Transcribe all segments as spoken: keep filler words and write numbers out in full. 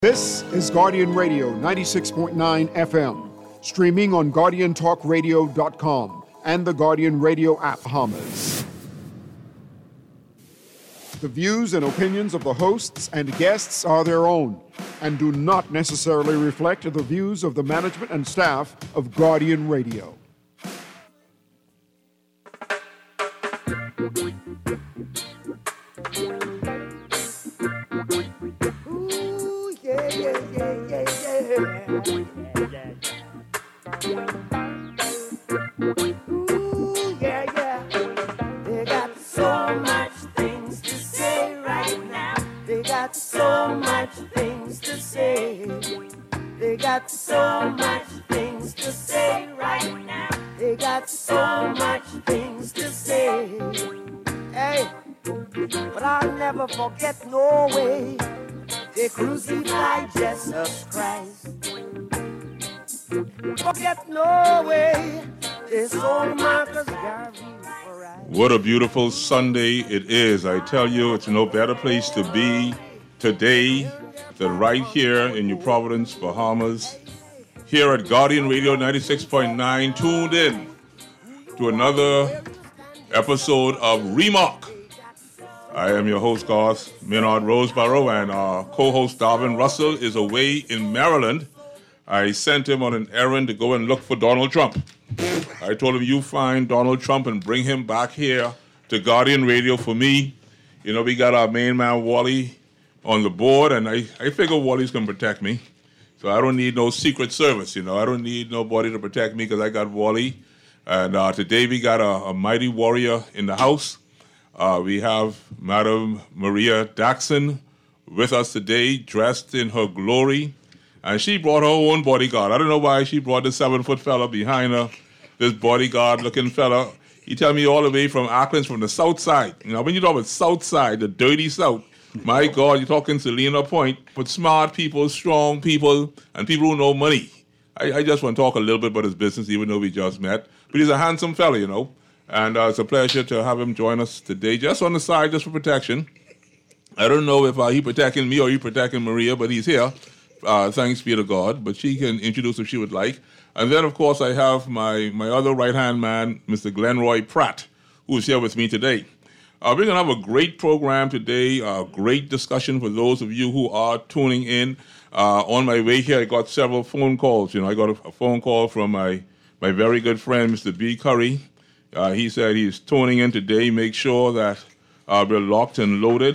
This is Guardian Radio ninety-six point nine F M, streaming on guardian talk radio dot com and the Guardian Radio app Bahamas. The views and opinions of the hosts and guests are their own and do not necessarily reflect the views of the management and staff of Guardian Radio. Ooh, yeah, yeah. They got so much things to say right now. They got so much things to say. They got so much things to say right now. They got so much things to say. Hey, but I'll never forget no way. They crucified Jesus Christ. Forget no way. They sold Marcus Garvey for right. What a beautiful Sunday it is. I tell you, it's no better place to be today than right here in New Providence, Bahamas. Here at Guardian Radio ninety-six point nine, tuned in to another episode of Remark. I am your host, Garth Minard Roseborough, and our co-host, Darvin Russell, is away in Maryland. I sent him on an errand to go and look for Donald Trump. I told him, you find Donald Trump and bring him back here to Guardian Radio for me. You know, we got our main man, Wally, on the board, and I, I figure Wally's going to protect me. So I don't need no Secret Service, you know. I don't need nobody to protect me because I got Wally. And uh, today we got a, a mighty warrior in the house. Uh, we have Madam Maria Daxon with us today, dressed in her glory. And she brought her own bodyguard. I don't know why she brought this seven-foot fella behind her, this bodyguard-looking fella. He tell me all the way from Akron, from the south side. You know, when you talk about south side, the dirty south, my God, you're talking Selena Point. But smart people, strong people, and people who know money. I, I just want to talk a little bit about his business, even though we just met. But he's a handsome fella, you know. And uh, it's a pleasure to have him join us today, just on the side, just for protection. I don't know if uh, he protecting me or he protecting Maria, but he's here. Uh, thanks be to God, but she can introduce if she would like. And then, of course, I have my, my other right-hand man, Mister Glenroy Pratt, who is here with me today. Uh, we're going to have a great program today, a great discussion for those of you who are tuning in. Uh, on my way here, I got several phone calls. You know, I got a, a phone call from my, my very good friend, Mister B. Curry. Uh, he said he's tuning in today. Make sure that uh, we're locked and loaded.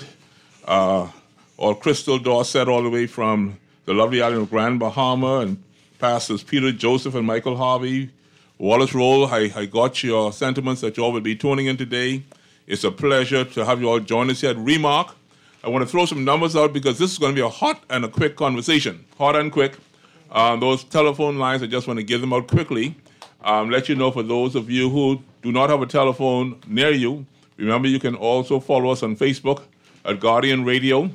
Uh, or Crystal Dorset all the way from the lovely island of Grand Bahama, and Pastors Peter Joseph and Michael Harvey. Wallace Roll, I, I got your sentiments that you all will be tuning in today. It's a pleasure to have you all join us here at Remark. I want to throw some numbers out because this is going to be a hot and a quick conversation. Hot and quick. Um, those telephone lines, I just want to give them out quickly. Um, let you know, for those of you who do not have a telephone near you, remember you can also follow us on Facebook at Guardian Radio,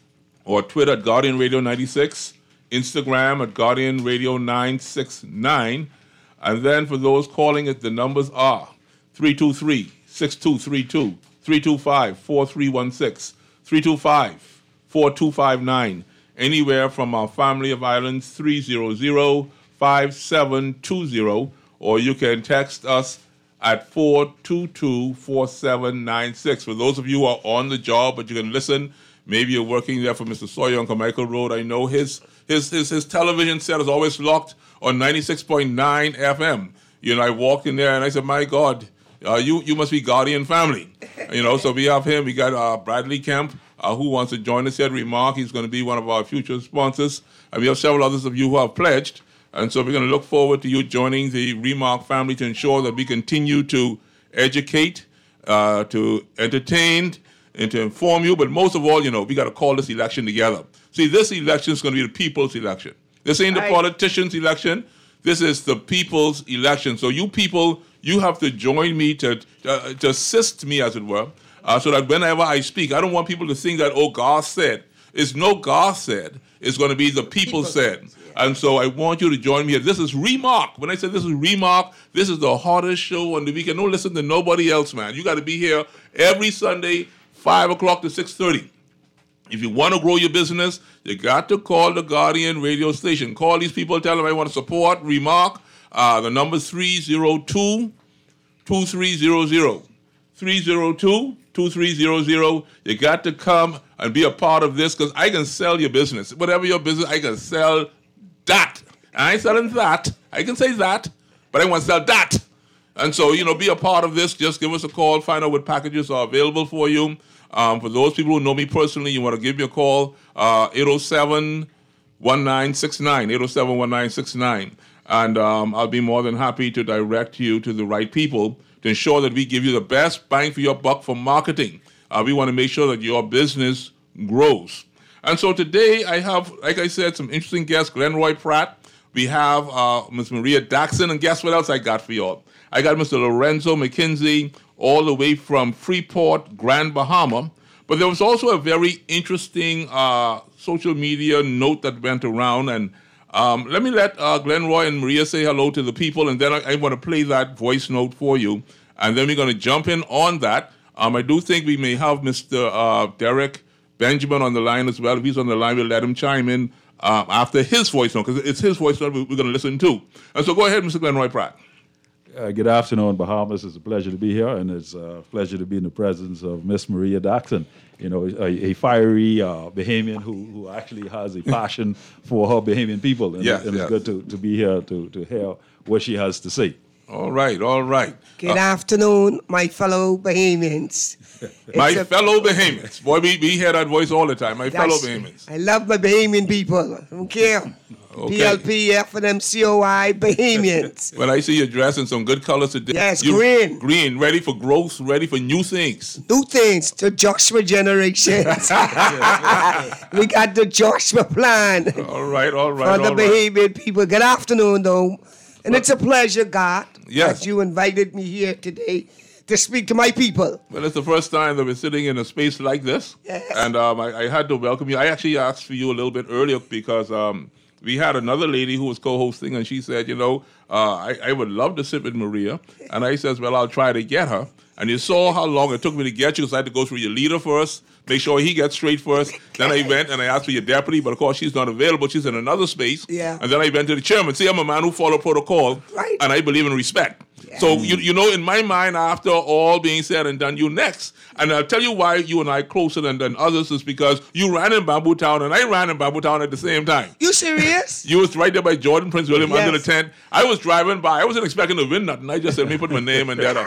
or Twitter at Guardian Radio ninety-six, Instagram at Guardian Radio nine six nine. And then for those calling it, the numbers are three two three, six two three two, three two five, four three one six, three two five, four two five nine. Anywhere from our family of islands, three zero zero, five seven two zero, or you can text us at four two two, four seven nine six. For those of you who are on the job, but you can listen. Maybe you're working there for Mister Sawyer on Carmichael Road. I know his his his, his television set is always locked on ninety-six point nine F M. You know, I walked in there and I said, my God, uh, you you must be Guardian family. You know, so we have him. We got uh, Bradley Kemp, uh, who wants to join us here at Remark. He's going to be one of our future sponsors. And we have several others of you who have pledged. And so we're going to look forward to you joining the Remark family to ensure that we continue to educate, uh, to entertain, and to inform you. But most of all, you know, we got to call this election together. See, this election is going to be the people's election. This ain't the right. politicians' election. This is the people's election. So you people, you have to join me to, uh, to assist me, as it were, uh, so that whenever I speak, I don't want people to think that, oh, God said. It's no God said. It's going to be the people, people said. Yeah. And so I want you to join me here. This is Remark. When I say this is Remark, this is the hottest show on the weekend. Don't listen to nobody else, man. You got to be here every Sunday, five o'clock to six thirty. If you want to grow your business, you got to call the Guardian radio station. Call these people, tell them I want to support, remark. Uh, the number is three oh two, two three zero zero. three oh two, two three zero zero. You got to come and be a part of this because I can sell your business. Whatever your business, I can sell that. I ain't selling that. I can say that, but I want to sell that. And so, you know, be a part of this. Just give us a call. Find out what packages are available for you. Um, for those people who know me personally, you want to give me a call, uh, eight oh seven, one nine six nine, eight oh seven, one nine six nine. And um, I'll be more than happy to direct you to the right people to ensure that we give you the best bang for your buck for marketing. Uh, we want to make sure that your business grows. And so today I have, like I said, some interesting guests, Glenroy Pratt. We have uh, Miss Maria Daxon. And guess what else I got for y'all? I got Mister Lorenzo McKenzie all the way from Freeport, Grand Bahama. But there was also a very interesting uh, social media note that went around. And um, let me let uh, Glenroy and Maria say hello to the people. And then I, I want to play that voice note for you. And then we're going to jump in on that. Um, I do think we may have Mister Uh, Derek Benjamin on the line as well. If he's on the line, we'll let him chime in uh, after his voice note, because it's his voice note we're going to listen to. And so go ahead, Mister Glenroy Pratt. Uh, good afternoon, Bahamas. It's a pleasure to be here, and it's a pleasure to be in the presence of Miss Maria Daxon. You know, a, a fiery uh, Bahamian who, who actually has a passion for her Bahamian people, and, yes, and yes. it's good to, to be here to, to hear what she has to say. All right, all right. Good uh, afternoon, my fellow Bahamians. My It's a- fellow Bahamians. Boy, we, we hear that voice all the time. My fellow That's- Bahamians. I love my Bahamian people. I don't care. Okay. P L P, F N M C O I, Bahamians. Well, I see you're dressed in some good colors today. Yes, You- green. Green, ready for growth, ready for new things. New things to Joshua generations. We got the Joshua plan All right, all right, for the all right. Bahamian people. Good afternoon, though. And it's a pleasure, God, Yes. that you invited me here today to speak to my people. Well, it's the first time that we're sitting in a space like this. Yes. And um, I, I had to welcome you. I actually asked for you a little bit earlier because um, we had another lady who was co-hosting, and she said, you know, uh, I, I would love to sit with Maria. And I says, well, I'll try to get her. And you saw how long it took me to get you because I had to go through your leader first, make sure he gets straight first. Then I went and I asked for your deputy, but of course she's not available. She's in another space. Yeah. And then I went to the chairman. See, I'm a man who follow protocol, Right. and I believe in respect. So, you, you know, in my mind, after all being said and done, you next. And I'll tell you why you and I closer than, than others is because you ran in Bamboo Town and I ran in Bamboo Town at the same time. You serious? You was right there by Jordan, Prince William, Yes. under the tent. I was driving by. I wasn't expecting to win nothing. I just said, let me put my name in there to,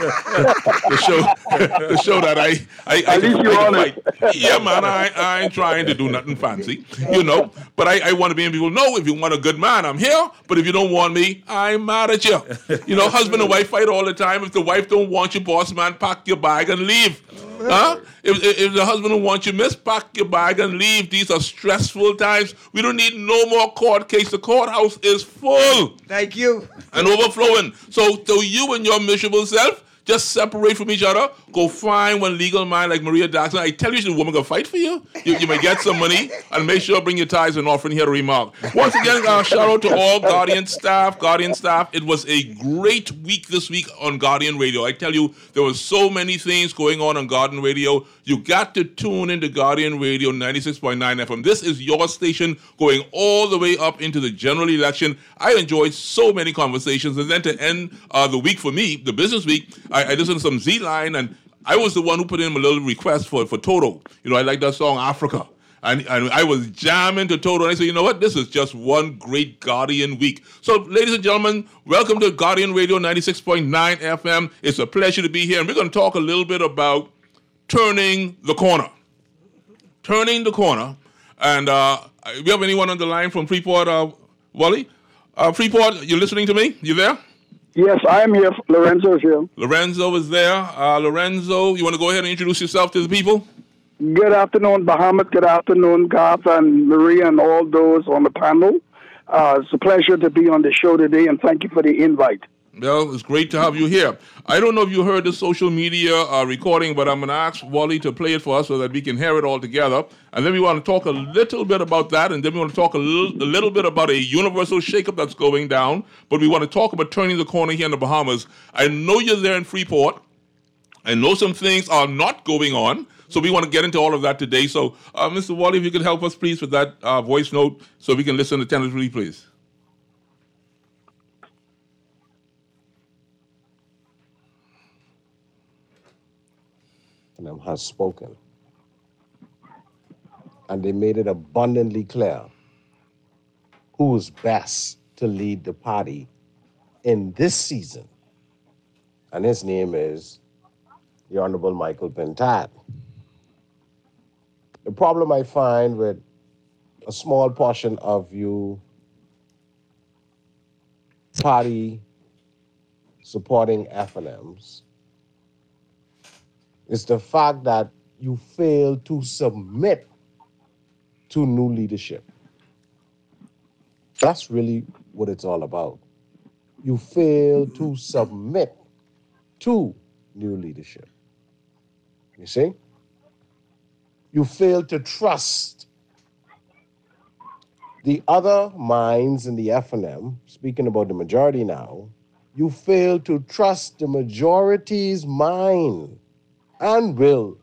to show to show that I I, I At least you're can honest. fight. Yeah, man, I, I ain't trying to do nothing fancy, you know. But I, I want to be in people know if you want a good man, I'm here. But if you don't want me, I'm mad at you. You know, husband and wife fight all the time. If the wife don't want you, boss man, pack your bag and leave. Huh? If, if if the husband don't want you, miss, pack your bag and leave. These are stressful times. We don't need no more court case. The courthouse is full Thank you. and overflowing. So, so you and your miserable self just separate from each other. Go find one legal mind like Maria Daxon. I tell you, the woman gonna fight for you. You, you may get some money and make sure bring your tithes and offering here to remark. Once again, uh, shout out to all Guardian staff, Guardian staff. It was a great week this week on Guardian Radio. I tell you, there was so many things going on on Guardian Radio. You got to tune into Guardian Radio ninety-six point nine F M. This is your station going all the way up into the general election. I enjoyed so many conversations. And then to end uh, the week for me, the business week, I, I listened to some Z-Line, and I was the one who put in a little request for for Toto. You know, I like that song, Africa. And, and I was jamming to Toto, and I said, you know what? This is just one great Guardian week. So, ladies and gentlemen, welcome to Guardian Radio ninety-six point nine F M. It's a pleasure to be here, and we're going to talk a little bit about turning the corner. Turning the corner. And uh, we have anyone on the line from Freeport, uh, Wally? Uh, Freeport, you listening to me? You there? Yes, I am here. Lorenzo is here. Lorenzo is there. Uh, Lorenzo, you want to go ahead and introduce yourself to the people? Good afternoon, Bahamas. Good afternoon, Garth and Maria and all those on the panel. Uh, it's a pleasure to be on the show today, and thank you for the invite. Well, it's great to have you here. I don't know if you heard the social media uh, recording, but I'm going to ask Wally to play it for us so that we can hear it all together. And then we want to talk a little bit about that, and then we want to talk a little, a little bit about a universal shakeup that's going down. But we want to talk about turning the corner here in the Bahamas. I know you're there in Freeport. I know some things are not going on. So we want to get into all of that today. So, uh, Mister Wally, if you could help us, please, with that uh, voice note so we can listen attentively, please. And has spoken. And they made it abundantly clear who's best to lead the party in this season. And his name is the Honorable Michael Pentad. The problem I find with a small portion of you party supporting F N Ms is the fact that you fail to submit to new leadership. That's really what it's all about. You fail to submit to new leadership. You see? You fail to trust the other minds in the F N M, speaking about the majority now, you fail to trust the majority's mind and will,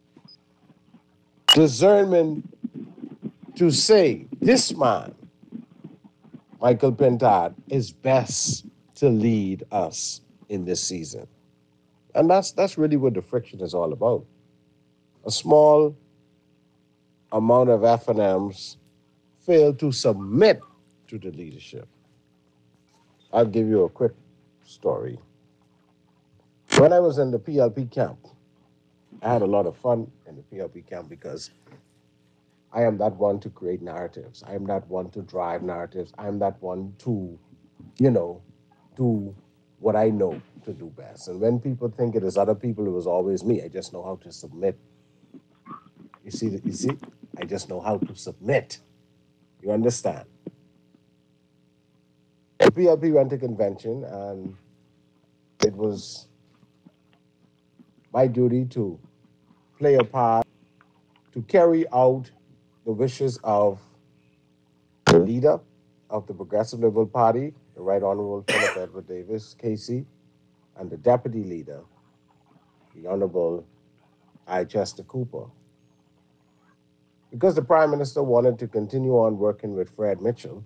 discernment to say, this man, Michael Pentad, is best to lead us in this season. And that's that's really what the friction is all about. A small amount of F N Ms fail to submit to the leadership. I'll give you a quick story. When I was in the P L P camp, I had a lot of fun in the P L P camp because I am that one to create narratives. I am that one to drive narratives. I am that one to, you know, do what I know to do best. And when people think it is other people, it was always me. I just know how to submit. You see, you see, I just know how to submit. You understand? The P L P went to convention, and it was my duty to play a part to carry out the wishes of the leader of the Progressive Liberal Party, the Right Honorable Philip Edward Davis, K C, and the deputy leader, the Honorable I. Chester Cooper. Because the Prime Minister wanted to continue on working with Fred Mitchell,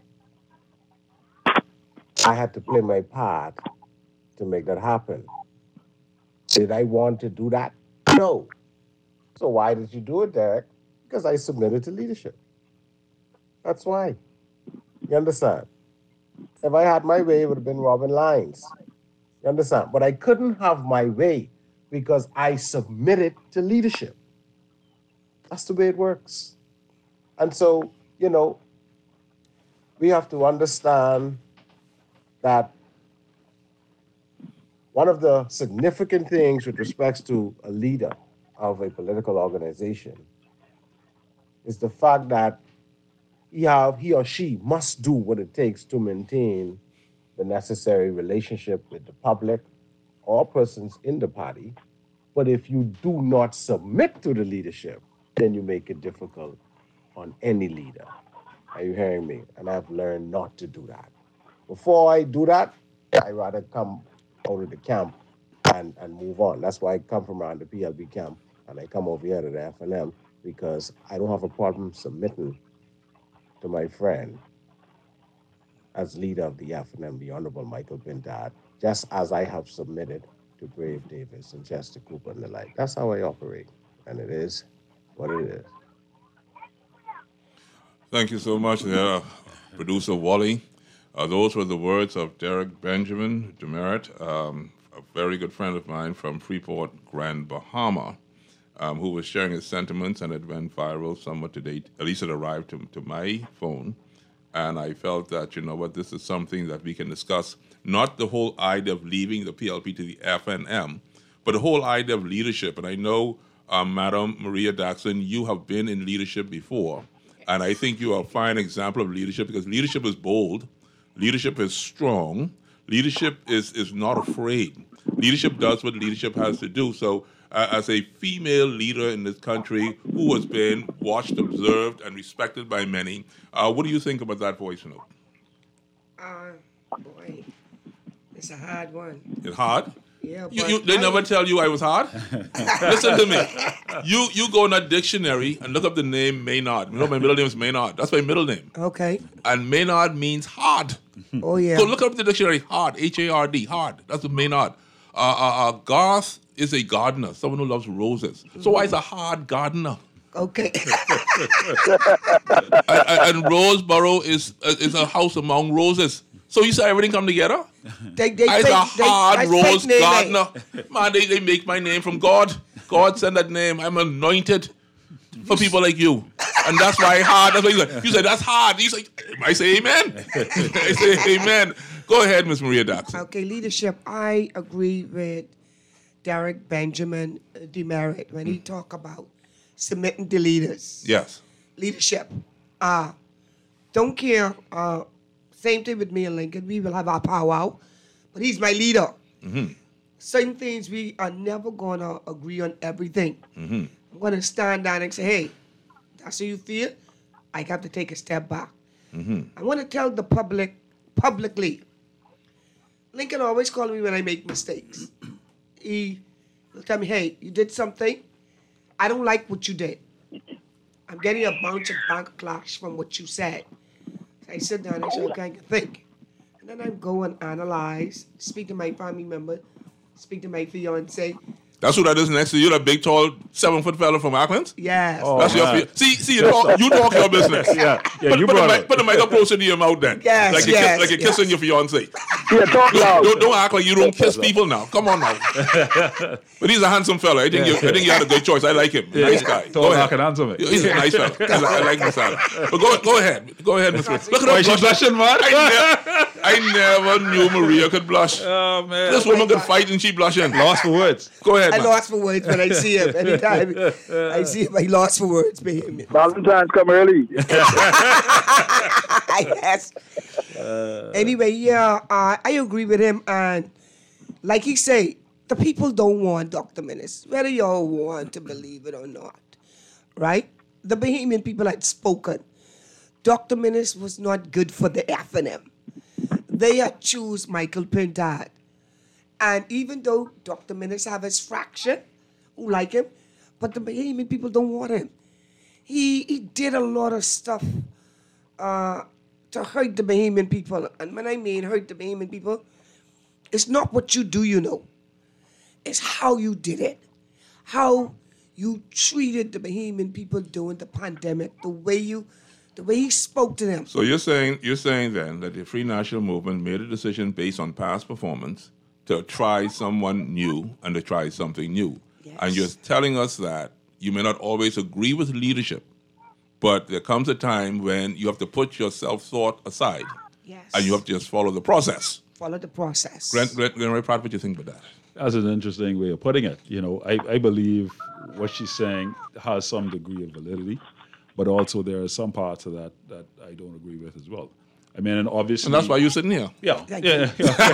I had to play my part to make that happen. Did I want to do that? No. So why did you do it, Derek? Because I submitted to leadership. That's why. You understand? If I had my way, it would have been Robin Lyons. You understand? But I couldn't have my way because I submitted to leadership. That's the way it works. And so, you know, we have to understand that one of the significant things with respect to a leader of a political organization is the fact that he, have, he or she must do what it takes to maintain the necessary relationship with the public or persons in the party. But if you do not submit to the leadership, then you make it difficult on any leader. Are you hearing me? And I've learned not to do that. Before I do that, I rather come out of the camp and, and move on. That's why I come from around the P L B camp and I come over here to the F N M because I don't have a problem submitting to my friend as leader of the F N M, the Honorable Michael Pentad, just as I have submitted to Brave Davis and Chester Cooper and the like. That's how I operate, and it is what it is. Thank you so much, there, Producer Wally. Uh, those were the words of Derek Benjamin Demerit, um, a very good friend of mine from Freeport, Grand Bahama, um, who was sharing his sentiments, and it went viral somewhat today. At least it arrived to, to my phone. And I felt that, you know what, this is something that we can discuss, not the whole idea of leaving the P L P to the F N M, but the whole idea of leadership. And I know, um, Madam Maria Daxon, you have been in leadership before. And I think you are a fine example of leadership because leadership is bold. Leadership is strong. Leadership is, is not afraid. Leadership does what leadership has to do. So uh, as a female leader in this country who has been watched, observed, and respected by many, uh, what do you think about that voice note? Uh, boy, it's a hard one. It's hard? Yeah, You, but you, they I- never tell you I was hard. Listen to me. You you go in a dictionary and look up the name Maynard. You know my middle name is Maynard. That's my middle name. Okay. And Maynard means hard. Oh, yeah. Go look up the dictionary. Hard. H A R D. Hard. That's what Maynard. Uh, uh, uh, Garth is a gardener, someone who loves roses. So why is a hard gardener? Okay. and, and, and Roseboro is uh, is a house among roses. So you say everything come together? they, they, I fake- a they- hard I rose fake name, eh? gardener. Man, they, they make my name from God. God send that name. I'm anointed for people like you. And that's why hard. That's why you say, you say that's hard. You say, I say amen. I say amen. Go ahead, Miss Maria Daxon. Okay, leadership. I agree with Derek Benjamin uh, Demerit when he talk about submitting to leaders. Yes. Leadership. Uh, don't care. Uh, same thing with me and Lincoln. We will have our powwow, but he's my leader. Mm-hmm. Certain things we are never going to agree on everything. Mm-hmm. I'm going to stand down and say, hey, that's how you feel? I got to take a step back. Mm-hmm. I want to tell the public publicly. Lincoln always calls me when I make mistakes. He will tell me, hey, you did something. I don't like what you did. I'm getting a bunch of backlash from what you said. So I sit down and I say, okay, I can think. And then I go and analyze, speak to my family member, speak to my fiance. That's who that is next to you, that big, tall, seven-foot fella from Auckland? Yes. Oh, That's your man. fi- See, see, you talk, you talk your business. Yeah, yeah, put, you put, the brought mic, it. put the mic up closer to your mouth then. Yes, like you're, yes, kiss, like you're yes. kissing your fiance. Yeah, talk loud. Don't, don't act like you don't kiss people now. Come on now. But he's a handsome fella. I think you, I think you had a good choice. I like him. Nice guy. Tall, Go dark, ahead. and handsome. He's a nice fella. I, li- I like this fella. But go, go ahead. Go ahead, Miss Maria. Look at Why her she blushing. blushing, man? I, ne- I never knew Maria could blush. Oh, man. This woman could fight and she blushing. Lost for words. Go ahead, I man. lost for words when I see him. Anytime I see him, I lost for words, baby. Valentine's come early. Yes. Anyway, yeah, uh, I agree with him. And like he say, the people don't want Doctor Menace, whether y'all want to believe it or not, right? The Bahamian people had spoken. Doctor Menace was not good for the F and M. They had choose Michael Pintard. And even though Doctor Menace have his fraction who like him, but the Bahamian people don't want him. He he did a lot of stuff uh, to hurt the Bahamian people. And when I mean hurt the Bahamian people, it's not what you do, you know. It's how you did it. How you treated the Bahamian people during the pandemic, the way you, the way he spoke to them. So you're saying you're saying then that the Free National Movement made a decision based on past performance to try someone new and to try something new. Yes. And you're telling us that you may not always agree with leadership, but there comes a time when you have to put your self-thought aside Yes. and you have to just follow the process. Follow the process. Grant, Grant, Grant Pratt, what do you think about that? That's an interesting way of putting it. You know, I, I believe what she's saying has some degree of validity, but also there are some parts of that that I don't agree with as well. I mean, and obviously... And that's why you're sitting here. Yeah, Thank yeah,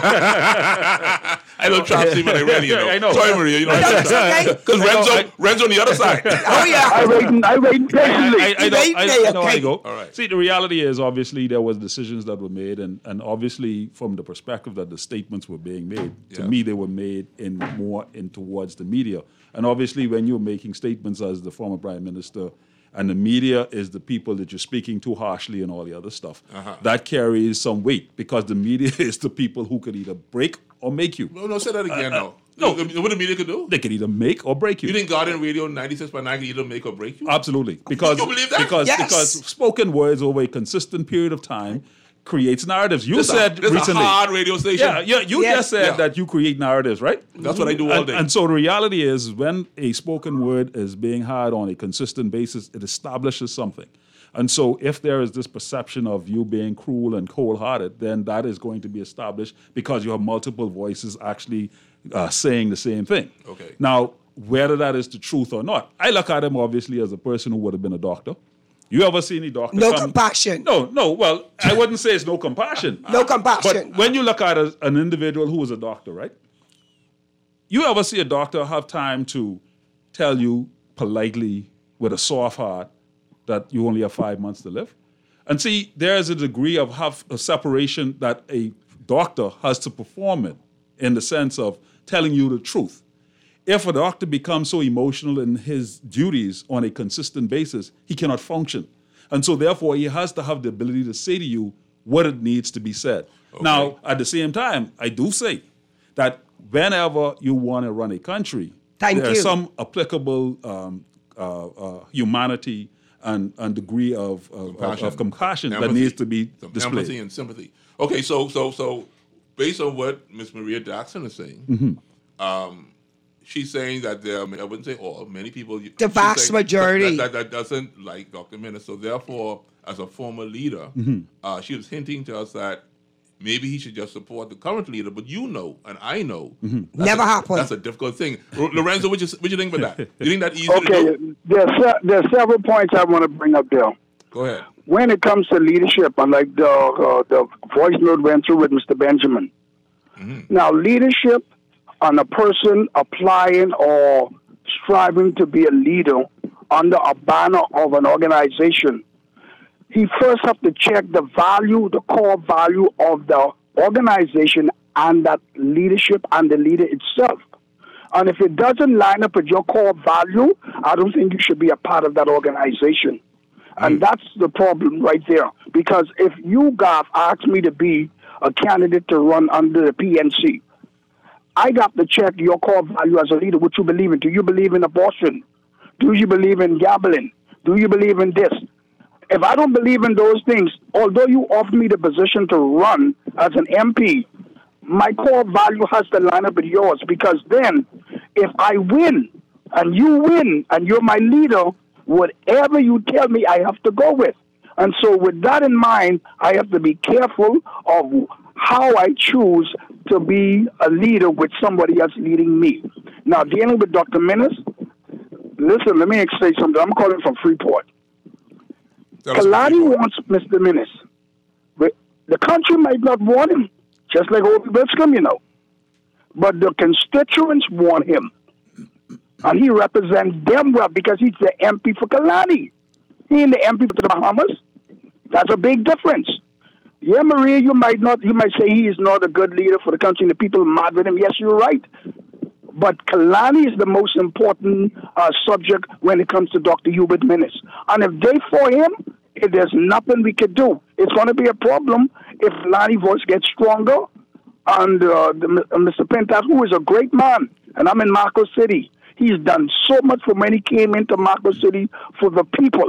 yeah. I don't trap see when I ready, you know. I know. Sorry, Maria, you know. It's okay. Because Renzo, Renzo on the other side. Oh, yeah. I waiting, I waiting patiently. I, I, know, Wait, I, wait, I know how okay. to go. All right. See, the reality is, obviously, there was decisions that were made, and, and obviously, from the perspective that the statements were being made, to Yeah. me, they were made in more in towards the media. And obviously, when you're making statements as the former prime minister, and the media is the people that you're speaking to harshly and all the other stuff, Uh-huh. that carries some weight because the media is the people who could either break or make you. No, no, say that again, Uh, uh, no. no. You know what the media could do? They could either make or break you. You think Guardian Radio ninety-six point nine can either make or break you? Absolutely, because You believe that? because Yes. because spoken words over a consistent period of time creates narratives. You This a- said this recently, a hard radio station. yeah, yeah, you Yes. just said Yeah. that you create narratives, right? That's what I do all And, day. and so the reality is, when a spoken word is being had on a consistent basis, it establishes something. And so, if there is this perception of you being cruel and cold-hearted, then that is going to be established because you have multiple voices actually uh, saying the same thing. Okay. Now, whether that is the truth or not, I look at him obviously as a person who would have been a doctor. You ever see any doctor? No come- compassion. No, no. Well, I wouldn't say it's no compassion. No compassion. But when you look at a, an individual who is a doctor, right? You ever see a doctor have time to tell you politely with a soft heart that you only have five months to live? And see, there is a degree of have a separation that a doctor has to perform in, in the sense of telling you the truth. If a doctor becomes so emotional in his duties on a consistent basis, he cannot function. And so therefore, he has to have the ability to say to you what it needs to be said. Okay. Now, at the same time, I do say that whenever you want to run a country, Thank there's you. some applicable um, uh, uh, humanity and, and degree of, of compassion, of, of compassion that needs to be Some displayed. Empathy and sympathy. Okay, so so so based on what Miz Maria Daxon is saying, Mm-hmm. um, she's saying that there, I wouldn't say all, many people. The vast majority. That, that, that doesn't like Doctor Minnis. So therefore, as a former leader, Mm-hmm. uh, she was hinting to us that maybe he should just support the current leader. But you know, and I know, Mm-hmm. that's Never a, happened. That's a difficult thing. R- Lorenzo, what you, what you think about that? You think that easy to Okay, do? there's se- there's several points I want to bring up there. Go ahead. When it comes to leadership, unlike the uh, the voice note went through with Mister Benjamin. Now, leadership on a person applying or striving to be a leader under a banner of an organization, he first have to check the value, the core value of the organization and that leadership and the leader itself. And if it doesn't line up with your core value, I don't think you should be a part of that organization. And that's the problem right there. Because if you, Goff, asked me to be a candidate to run under the P N C, I got to check your core value as a leader, what you believe in. Do you believe in abortion? Do you believe in gambling? Do you believe in this? If I don't believe in those things, although you offer me the position to run as an M P, my core value has to line up with yours, because then if I win and you win and you're my leader, whatever you tell me, I have to go with. And so with that in mind, I have to be careful of how I choose to be a leader with somebody else leading me. Now, dealing with Doctor Minnis, listen, let me say something. I'm calling from Freeport. Kalani wants Mister Minnis. But the country might not want him, just like Obi Biscom, you know. But the constituents want him. And he represents them well because he's the M P for Kalani. He ain't the M P for the Bahamas. That's a big difference. Yeah, Maria, you might not, you might say he is not a good leader for the country and the people are mad with him. Yes, you're right. But Kalani is the most important uh, subject when it comes to Doctor Hubert Minnis. And if they for him, if there's nothing we could do. It's going to be a problem if Kalani's voice gets stronger. And uh, the, uh, Mister Pentas, who is a great man, and I'm in Marco City. He's done so much for when he came into Marco City for the people.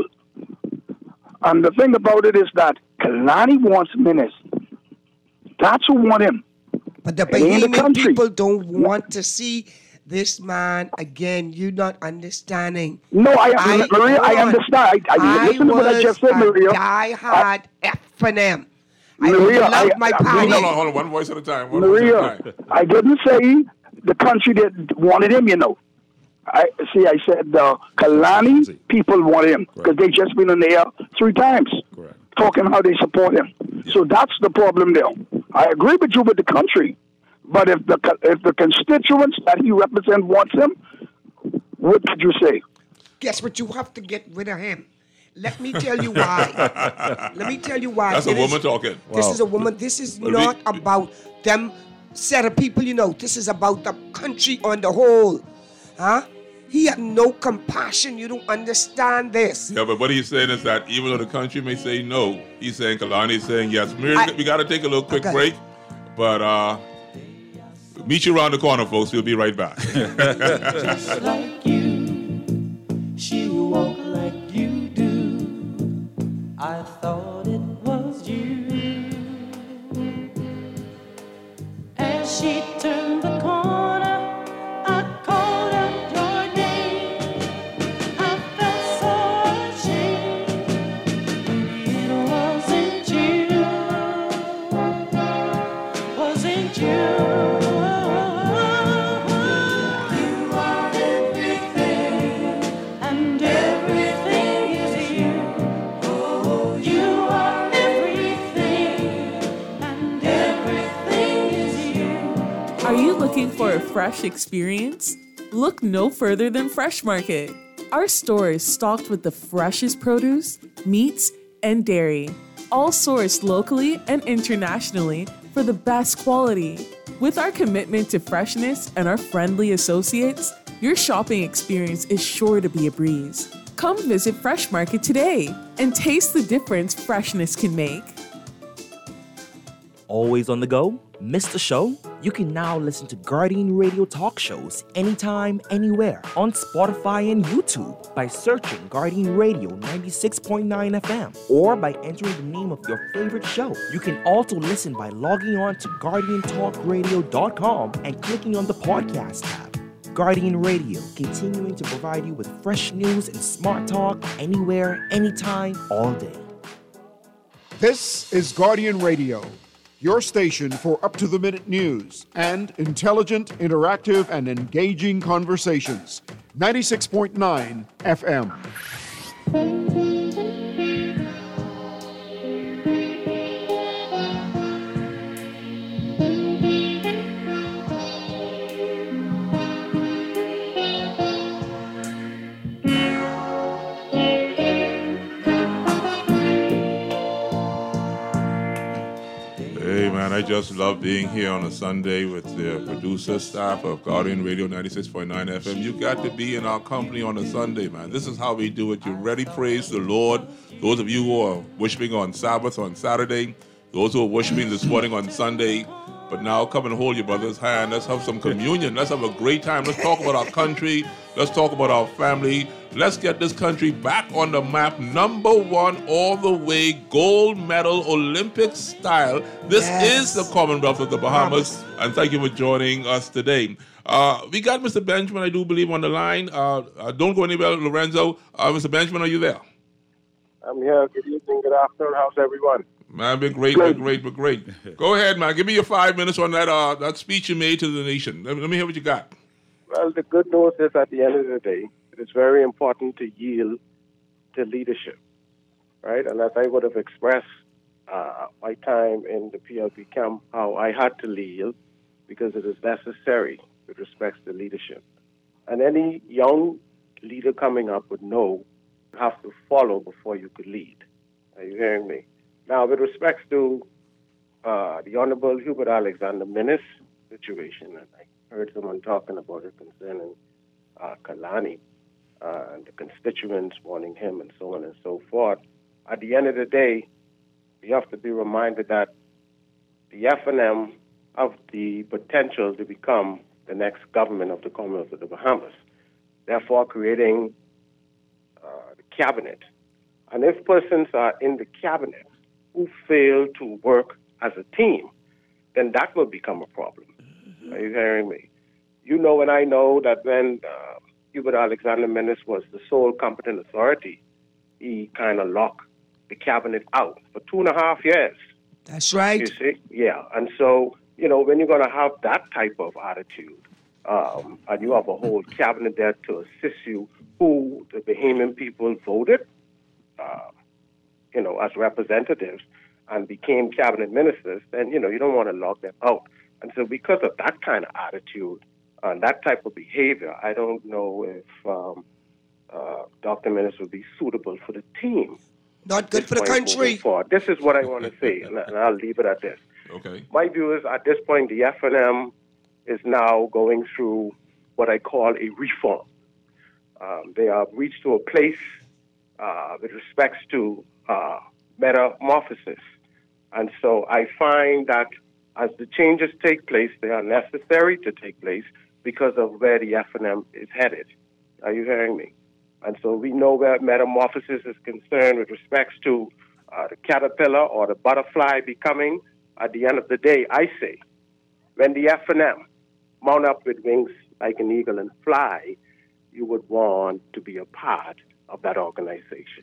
And the thing about it is that Kalani wants Minnis. That's who want him. But the It ain't the Bahamian country. people don't want to see this man again. You're not understanding. No, I, Maria, I hold on. understand. I, I, listen to what I just said, a Maria. diehard F for them. I Maria, love I- my I- party. Hold on, hold on, one voice at a time. One voice Maria, at a time. I didn't say the country that wanted him, you know. I see. I said the Kalani people want him because they just been on the air three times Correct. talking how they support him. So that's the problem there. I agree with you with the country, but if the if the constituents that he represents wants him, what did you say? Guess what? You have to get rid of him. Let me tell you why. Let me tell you why. That's a It is- woman talking. This Wow. is a woman. This is But not we- about them set of people, you know. This is about the country on the whole. Huh? He had no compassion. You don't understand this. Yeah, but what he's saying is that even though the country may say no, he's saying Kalani is saying yes. Mary, I- we got to take a little quick Okay. break, but uh, meet you around the corner, folks. We'll be right back. Just like you, she walk like you do. I thought it was you. As she turned the corner, I called out your name. I felt so ashamed. It wasn't you. Wasn't you? You are everything, and everything is you. Oh, you are everything, and everything is you. Are you looking for a fresh experience? Look no further than Fresh Market. Our store is stocked with the freshest produce, meats, and dairy, all sourced locally and internationally for the best quality. With our commitment to freshness and our friendly associates, your shopping experience is sure to be a breeze. Come visit Fresh Market today and taste the difference freshness can make. Always on the go? Missed a show? You can now listen to Guardian Radio talk shows anytime, anywhere on Spotify and YouTube by searching Guardian Radio ninety-six point nine F M or by entering the name of your favorite show. You can also listen by logging on to guardian talk radio dot com and clicking on the podcast tab. Guardian Radio, continuing to provide you with fresh news and smart talk anywhere, anytime, all day. This is Guardian Radio, your station for up-to-the-minute news and intelligent, interactive, and engaging conversations. ninety-six point nine F M. I just love being here on a Sunday with the producer staff of Guardian Radio ninety-six point nine F M. You got to be in our company on a Sunday, man. This is how we do it. You ready? Praise the Lord. Those of you who are worshiping on Sabbath on Saturday, those who are worshiping this morning on Sunday, but now come and hold your brother's hand. Let's have some communion. Let's have a great time. Let's talk about our country. Let's talk about our family. Let's get this country back on the map. Number one all the way, gold medal, Olympic style. This yes. is the Commonwealth of the Bahamas. And thank you for joining us today. Uh, we got Mister Benjamin, I do believe, on the line. Uh, uh, don't go anywhere, Lorenzo. Uh, Mister Benjamin, are you there? I'm here. Good evening, good afternoon. How's everyone? Man, we're great, we're great, we're great. Go ahead, man. Give me your five minutes on that uh, that speech you made to the nation. Let, let me hear what you got. Well, the good news is at the end of the day, it is very important to yield to leadership, right? And as I would have expressed uh, my time in the P L P camp, how I had to yield because it is necessary with respect to leadership. And any young leader coming up would know you have to follow before you could lead. Are you hearing me? Now, with respect to uh, the Honorable Hubert Alexander Minnis situation, and I heard someone talking about it concerning uh, Kalani uh, and the constituents wanting him and so on and so forth. At the end of the day, we have to be reminded that the F N M have the potential to become the next government of the Commonwealth of the Bahamas, therefore creating uh, the cabinet. And if persons are in the cabinet who fail to work as a team, then that will become a problem. Mm-hmm. Are you hearing me? You know and I know that when uh, Hubert Alexander Minnis was the sole competent authority, he kind of locked the cabinet out for two and a half years. That's right. You see? Yeah. And so, you know, when you're going to have that type of attitude, um, and you have a whole cabinet there to assist you, who the Bahamian people voted, uh, you know, as representatives and became cabinet ministers, then, you know, you don't want to lock them out. And so because of that kind of attitude and that type of behavior, I don't know if um, uh, Doctor Minnis would be suitable for the team. Not good for the country. This is what I want to say, and I'll leave it at this. Okay. My view is, at this point, the F N M is now going through what I call a reform. Um, they have reached to a place uh, with respects to uh, metamorphosis. And so I find that as the changes take place, they are necessary to take place because of where the F N M is headed. Are you hearing me? And so we know where metamorphosis is concerned with respects to uh, the caterpillar or the butterfly becoming. At the end of the day, I say, when the F N M mount up with wings like an eagle and fly, you would want to be a part of that organization.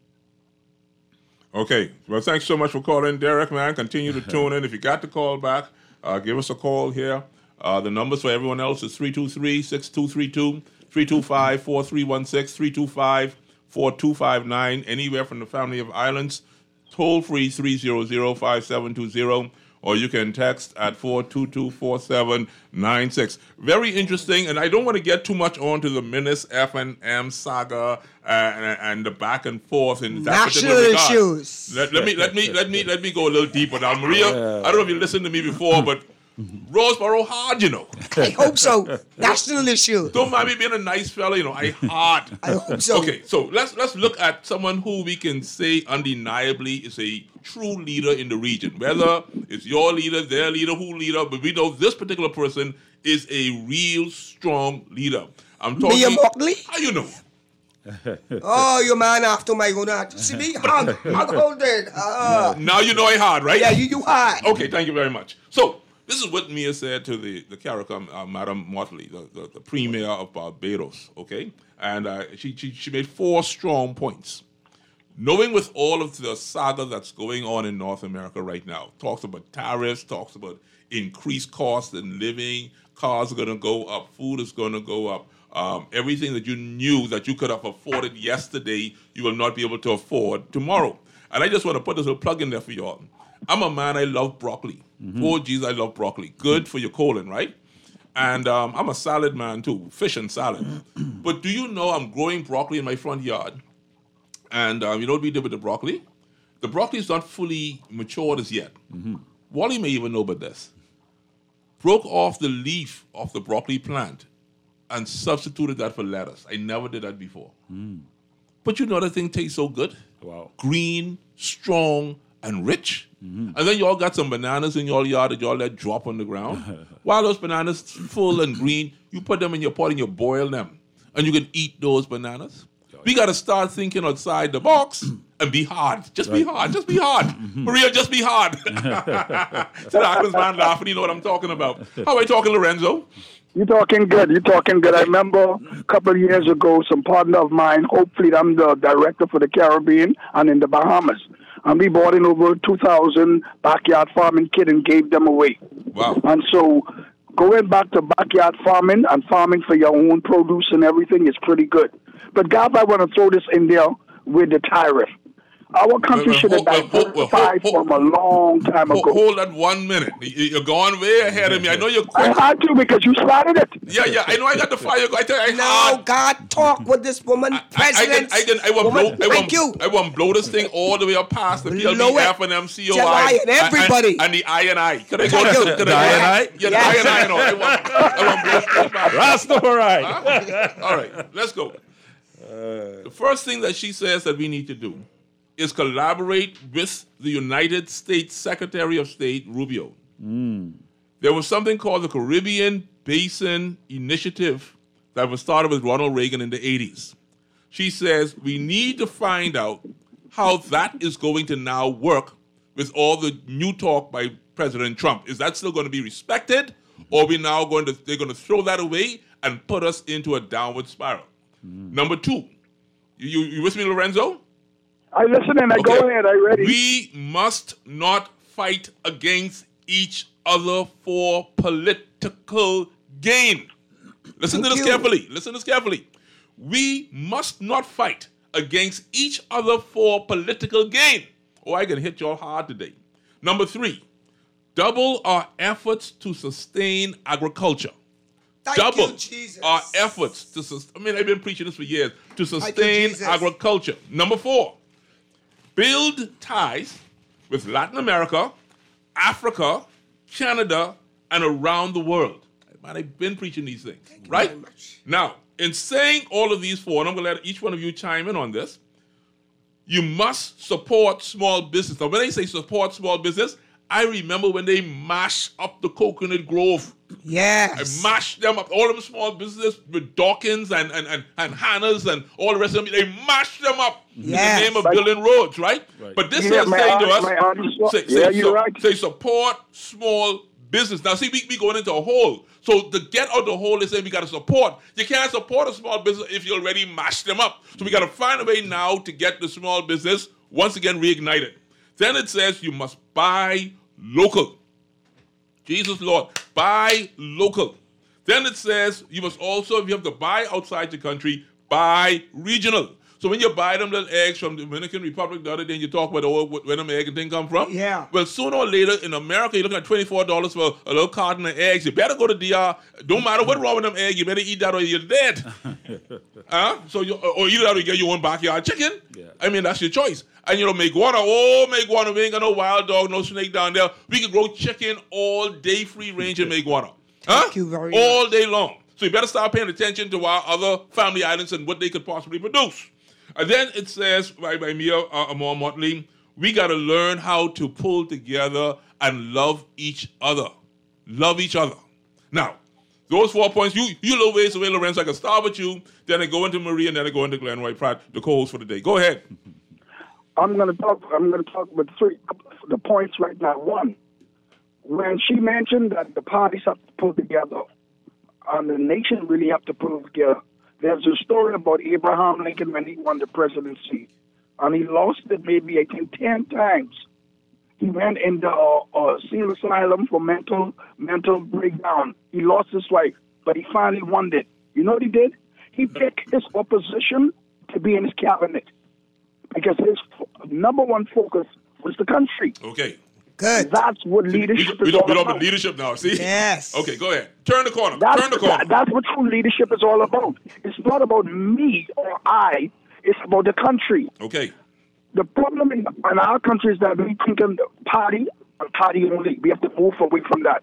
Okay. Well, thanks so much for calling, Derek, man. Continue to tune in. If you got the call back, uh, give us a call here. Uh, the numbers for everyone else is three two three, six two three two, three two five, four three one six, three two five, four two five nine, anywhere from the family of islands. Toll free three hundred, five seven two zero, or you can text at four two two four seven nine six. Very interesting, and I don't want to get too much on to the Minnis F N M saga uh, and, and the back and forth in that national particular regard. issues. Let, let me let me let me let me go a little deeper now, Maria. Yeah. I don't know if you listened to me before, but Roseboro hard, you know. I hope so. National issue. Don't mind me being a nice fella, you know. I hard. I hope so. Okay, so let's let's look at someone who we can say undeniably is a true leader in the region. Whether it's your leader, their leader, who leader, but we know this particular person is a real strong leader. I'm talking. Mia Mockley? How you know? Oh, you man after my own heart. See me? Hug. Hug hold it. Uh, Now you know I hard, right? yeah, you, you hard. Okay, thank you very much. So, this is what Mia said to the, the CARICOM, uh, Madam Motley, the, the, the Premier of Barbados, okay? And uh, she, she, she made four strong points. Knowing with all of the saga that's going on in North America right now, talks about tariffs, talks about increased costs in living, cars are going to go up, food is going to go up. Um, everything that you knew that you could have afforded yesterday, you will not be able to afford tomorrow. And I just want to put this little plug in there for y'all. I'm a man, I love broccoli. Mm-hmm. Oh, geez, I love broccoli. Good for your colon, right? And um, I'm a salad man, too, fish and salad. But do you know I'm growing broccoli in my front yard? And um, you know what we did with the broccoli? The broccoli is not fully matured as yet. Mm-hmm. Wally may even know about this. Broke off the leaf of the broccoli plant and substituted that for lettuce. I never did that before. Mm. But you know that thing tastes so good. Wow. Green, strong, and rich. Mm-hmm. And then y'all got some bananas in your yard that y'all let drop on the ground. While those bananas full and green, you put them in your pot and you boil them. And you can eat those bananas. We got to start thinking outside the box and be hard. Just right. be hard. Just be hard. Mm-hmm. Maria, just be hard. So the Ackland's man laughing. You know what I'm talking about. How are you talking, Lorenzo? You're talking good. You're talking good. I remember a couple of years ago, some partner of mine, hopefully I'm the director for the Caribbean and in the Bahamas. And we bought in over two thousand backyard farming kit and gave them away. Wow. And so going back to backyard farming and farming for your own produce and everything is pretty good. But Gab, I want to throw this in there with the tariff. Our country should have diversified from a long time ago. Hold that one minute. You're going way ahead of me. I know you're quick. I had to because you started it. Yeah, yeah. I know I got the fire. I tell you, I now, God, talk with this woman, I, president. I, I, can, I, can, I want woman, blow. I thank want, you. I want blow this thing all the way up past the P L B F and M C O I and everybody and, and the I and I. Can I go to the I and I? Yeah, the I and I. No, I want. I want blow straight past. Rastafari. Huh? All right, let's go. Uh, the first thing that she says that we need to do is collaborate with the United States Secretary of State, Rubio. Mm. There was something called the Caribbean Basin Initiative that was started with Ronald Reagan in the eighties. She says we need to find out how that is going to now work with all the new talk by President Trump. Is that still going to be respected, or are we now going to, they're going to throw that away and put us into a downward spiral? Mm. Number two, you, you with me, Lorenzo? I listen and I okay. go ahead. I ready. We must not fight against each other for political gain. Listen Thank to this you. carefully. Listen to this carefully. We must not fight against each other for political gain. Oh, I can hit y'all hard today. Number three, double our efforts to sustain agriculture. Thank double you, Jesus. our efforts to sustain. I mean, I've been preaching this for years. To sustain you, agriculture. Number four, build ties with Latin America, Africa, Canada, and around the world. Man, I've been preaching these things, Thank right? You very much. Now, in saying all of these four, and I'm going to let each one of you chime in on this, you must support small business. Now, when I say support small business, I remember when they mashed up the Coconut Grove. Yes. I mashed them up. All of them small business with Dawkins and, and, and, and Hannah's and all the rest of them. They mashed them up yes. in the name of but, building roads, right? right. But this yeah, is saying to us, aunt, say, yeah, say, you're so, right. say support small business. Now, see, we, we going into a hole. So to get out the hole, they say we got to support. You can't support a small business if you already mashed them up. So we got to find a way now to get the small business once again reignited. Then it says you must buy local. Jesus Lord, buy local. Then it says you must also, if you have to buy outside the country, buy regional. So when you buy them little eggs from the Dominican Republic the other day, and you talk about oh, where them egg and thing come from. Yeah. Well, sooner or later in America, you're looking at twenty-four dollars for a little carton of eggs. You better go to D R. Don't matter what's wrong with them eggs. You better eat that or you're dead. Huh? So you, or either have to get your own backyard chicken. Yeah. I mean, that's your choice. And you know, make water. Oh, make water. We ain't got no wild dog, no snake down there. We can grow chicken all day, free range, and make water. Huh? Thank you very all much. day long. So you better start paying attention to our other family islands and what they could possibly produce. And then it says by, by Mia uh, Amor Motley, we got to learn how to pull together and love each other. Love each other. Now, those four points, you you little ways away, Lorenzo. I can start with you, then I go into Marie, and then I go into Glenn White Pratt, the co-host for the day. Go ahead. I'm going to talk. I'm going to talk with three the points right now. One, when she mentioned that the parties have to pull together, and the nation really have to pull together. There's a story about Abraham Lincoln when he won the presidency, and he lost it maybe I think ten times. He went in the uh, uh, SEAL asylum for mental mental breakdown. He lost his wife, but he finally won it. You know what he did? He picked his opposition to be in his cabinet because his f- number one focus was the country. Okay. Good. That's what leadership we, we, is we, all we don't about. have leadership now, see? Yes. Okay, go ahead. Turn the corner. That's, Turn the corner. that- that's what true leadership is all about. It's not about me or I. It's about the country. Okay. The problem in, in our country is that we think of the party and party only. We have to move away from that.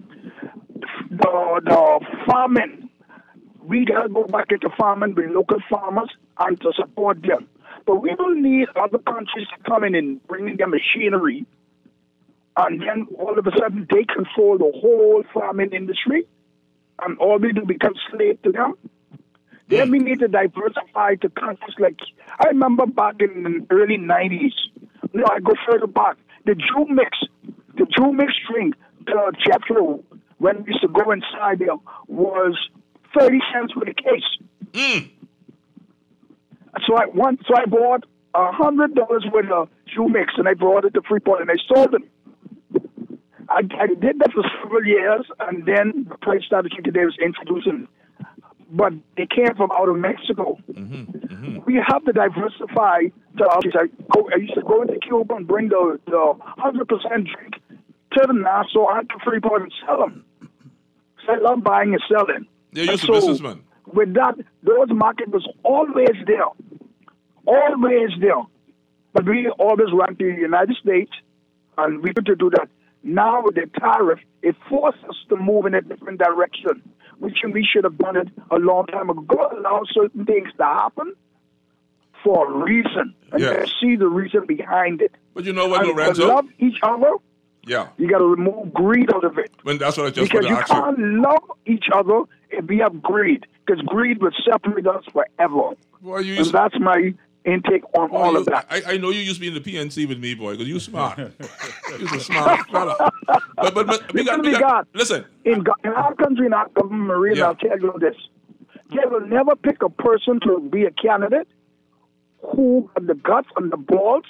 The, the farming, we got to go back into farming with local farmers and to support them. But we don't need other countries to come in and bring their machinery, and then all of a sudden they control the whole farming industry, and all we do become slave to them. Then we need to diversify to countries like, I remember back in the early nineties, no, I go further back, the Jew mix, the Jew mix drink, the Jethro, when we used to go inside there, was thirty cents for the case. Mm. So I want, so I bought a hundred dollars worth of Jew mix, and I brought it to Freeport, and I sold them. I, I did that for several years, and then the price started to today was introducing. But they came from out of Mexico. Mm-hmm. Mm-hmm. We have to diversify. To, I, go, I used to go into Cuba and bring the the one hundred percent drink to the Nassau and to Freeport and sell them. So I love buying and selling. Yeah, you're a so businessman. With that, those market was always there. Always there. But we always went to the United States, and we had to do that. Now with the tariff, it forced us to move in a different direction, which we should have done it a long time ago. God allows certain things to happen for a reason, and Yes. you gotta see the reason behind it. But you know what, And to Lorenzo? love each other, Yeah. you got to remove greed out of it. When that's what I just Because wanted you to ask you. can't love each other if we have greed, because greed will separate us forever. Boy, you And used that's my intake on boy, all you- of that. I, I know you used to be in the P N C with me, boy, because you smart. You're a smart fella. But, but, but we Listen got, to we me, got, God. listen. In, go- in our country, in our government, Maria, Yeah. I'll tell you this. They will never pick a person to be a candidate who have the guts and the balls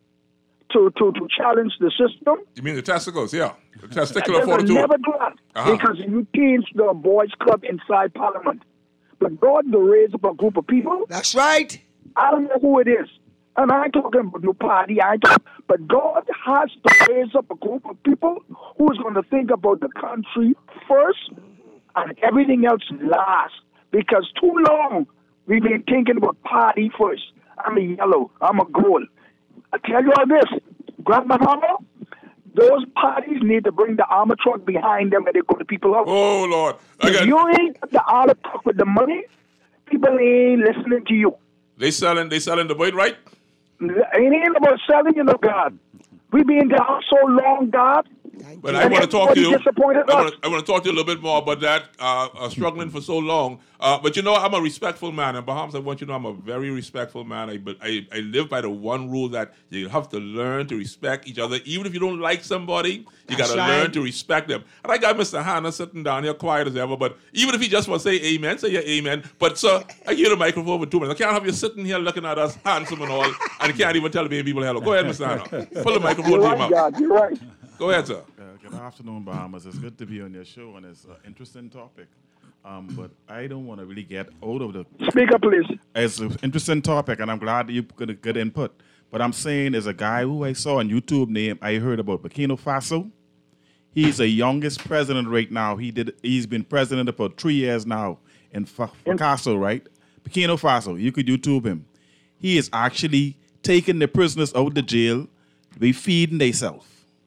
to, to, to challenge the system. You mean the testicles, yeah. The They testicular will fortitude. never do that Uh-huh. because you changed the boys' club inside Parliament. But God will raise up a group of people. That's right. I don't know who it is. And I ain't talking about your party, I ain't talking, but God has to raise up a group of people who's going to think about the country first and everything else last. Because too long we've been thinking about party first. I'm a yellow, I'm a gold. I tell you all this, Grand Bahama, those parties need to bring the armor truck behind them when they go to people out. Oh, Lord. I If got, you ain't got the armor truck with the money, people ain't listening to you. they selling they selling the boat, right? It ain't about selling, you know, God. We been down so long, God. But I want to talk to you. I Disappointed us. want to, I want to talk to you a little bit more about that, uh, uh, struggling for so long. Uh, but you know, I'm a respectful man. And Bahamas, I want you to know I'm a very respectful man. I, but I, I live by the one rule that you have to learn to respect each other. Even if you don't like somebody, you got That's to right. learn to respect them. And I got Mister Hanna sitting down here quiet as ever. But even if he just want to say amen, say your amen. But sir, I give you the microphone for two minutes. I can't have you sitting here looking at us handsome and all, and you can't even tell me people hello. Go ahead, Mister Hanna. Pull the microphone You're to your right, mouth. God. You're right. Go ahead, sir. Uh, good afternoon, Bahamas. It's good to be on your show, and it's an interesting topic. Um, but I don't want to really get out of the. Speak up, please. It's an interesting topic, and I'm glad that you put a good input. But I'm saying there's a guy who I saw on YouTube named I heard about Burkina Faso. He's the youngest president right now. He did. He's been president for three years now in Fa- Faso, right? Burkina Faso. You could YouTube him. He is actually taking the prisoners out of the jail. They feeding themselves.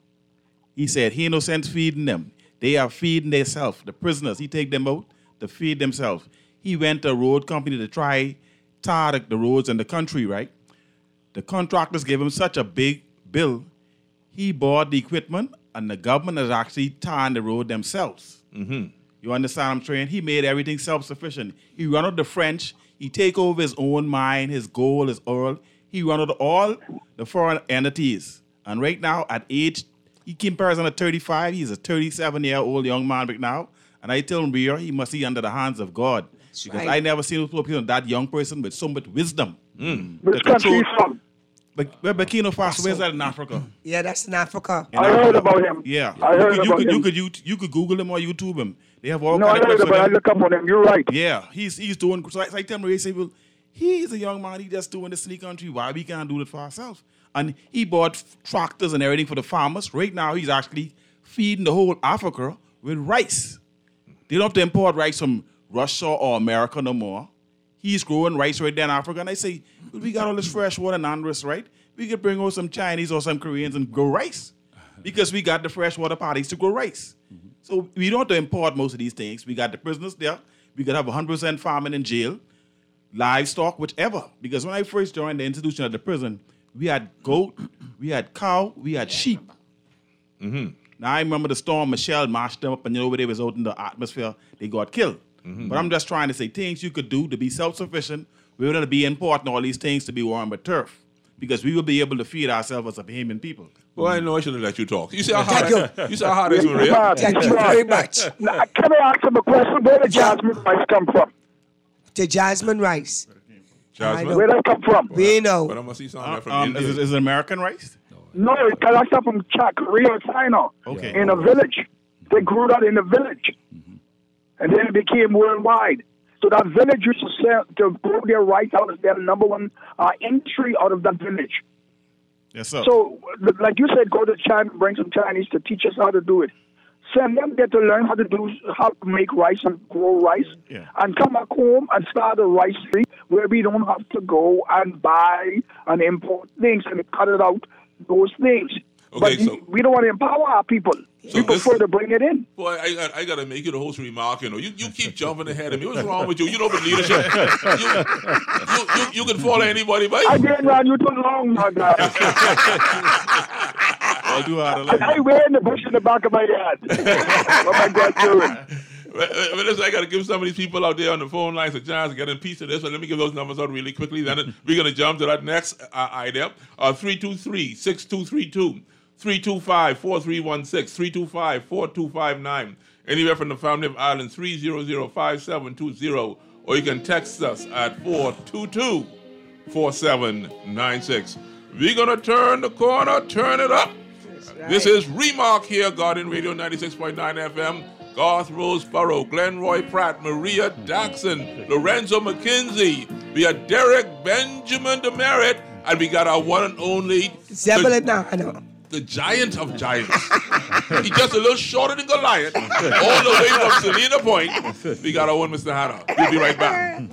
He said he no sense feeding them. They are feeding themselves. The prisoners, he take them out to feed themselves. He went to a road company to try tar the roads in the country, right? The contractors gave him such a big bill. He bought the equipment, and the government is actually tarring the road themselves. Mm-hmm. You understand what I'm saying? He made everything self-sufficient. He run out the French. He take over his own mine, his gold, his oil. He run out all the foreign entities. And right now, at age, he comparison at thirty-five, he's a thirty-seven-year-old young man right now. And I tell him, Rio, he must be under the hands of God. That's because right. I never seen that young person with so much wisdom. Mm. Which country is from? But Burkina Faso, where's that in Africa? Yeah, that's in Africa. In I Africa. heard about him. Yeah. I heard you could, you about could, him. You could, you could, you could Google him or YouTube him. They have all No, I kind of heard clips about of I him. look up on him. You're right. Yeah, he's he's doing. So I, so I tell him, he say, well, he's a young man. He just doing this in the country. Why we can't do it for ourselves? And he bought tractors and everything for the farmers. Right now, he's actually feeding the whole Africa with rice. They don't have to import rice from Russia or America no more. He's growing rice right there in Africa. And I say, well, we got all this fresh water in Andres, right? We could bring out some Chinese or some Koreans and grow rice because we got the freshwater parties to grow rice. Mm-hmm. So we don't have to import most of these things. We got the prisoners there. We could have one hundred percent farming in jail, livestock, whichever. Because when I first joined the institution at the prison, we had goat, we had cow, we had sheep. Mm-hmm. Now, I remember the storm Michelle mashed them up, and you know, when they was out in the atmosphere, they got killed. Mm-hmm. But I'm just trying to say things you could do to be self-sufficient. We wouldn't be importing all these things to be warm with turf. Because we will be able to feed ourselves as a Bahamian people. Well, I know I should have let you talk. You see how hard Thank I, you see how hard it is, Maria? Thank you very much. Now, can I ask him a question? Where did Jasmine rice come from? To Jasmine Rice. Jasmine? Where did that come from? We know. But I must see something Uh, from um, India. is, it- is it American rice? No, it got come from Ch- Korea or China. Okay. In a village. They grew that in a village. Mm-hmm. And then it became worldwide. So that village used to sell, to grow their rice out of their number one uh, entry out of that village. Yes, sir. So, like you said, go to China, bring some Chinese to teach us how to do it. Send them there to learn how to do, how to make rice and grow rice, Yeah. and come back home and start a rice tree where we don't have to go and buy and import things and cut it out those things. Okay, but so- we don't want to empower our people. So we prefer this- to bring it in. Boy, I, I, I got to make you the host remark. You know, you, you keep jumping ahead of me. What's wrong with you? You know, with leadership, you, you, you, you can follow anybody, but I didn't run you too long, my guy. I'll do how to I, I wear in the bush in the back of my head. What am I going to do? Well, well, listen, I got to give some of these people out there on the phone lines a chance to get a piece of this. So let me give those numbers out really quickly. Then we're going to jump to that next uh, item. Uh, three two three, six two three two, three two five, four three one six, three two five, four two five nine. Anywhere from the Family of Ireland, three zero zero, five seven two zero. Or you can text us at four two two, four seven nine six. We're going to turn the corner, turn it up. Right. This is Remark here, Guardian Radio ninety-six point nine F M. Garth Roseborough, Glenroy Pratt, Maria Daxon, Lorenzo McKenzie. We are Derek Benjamin Demerit, and we got our one and only Zebulon the, Nahano. the giant of giants. He's just a little shorter than Goliath, all the way from Selena Point. We got our one, Mister Hanna. We'll be right back.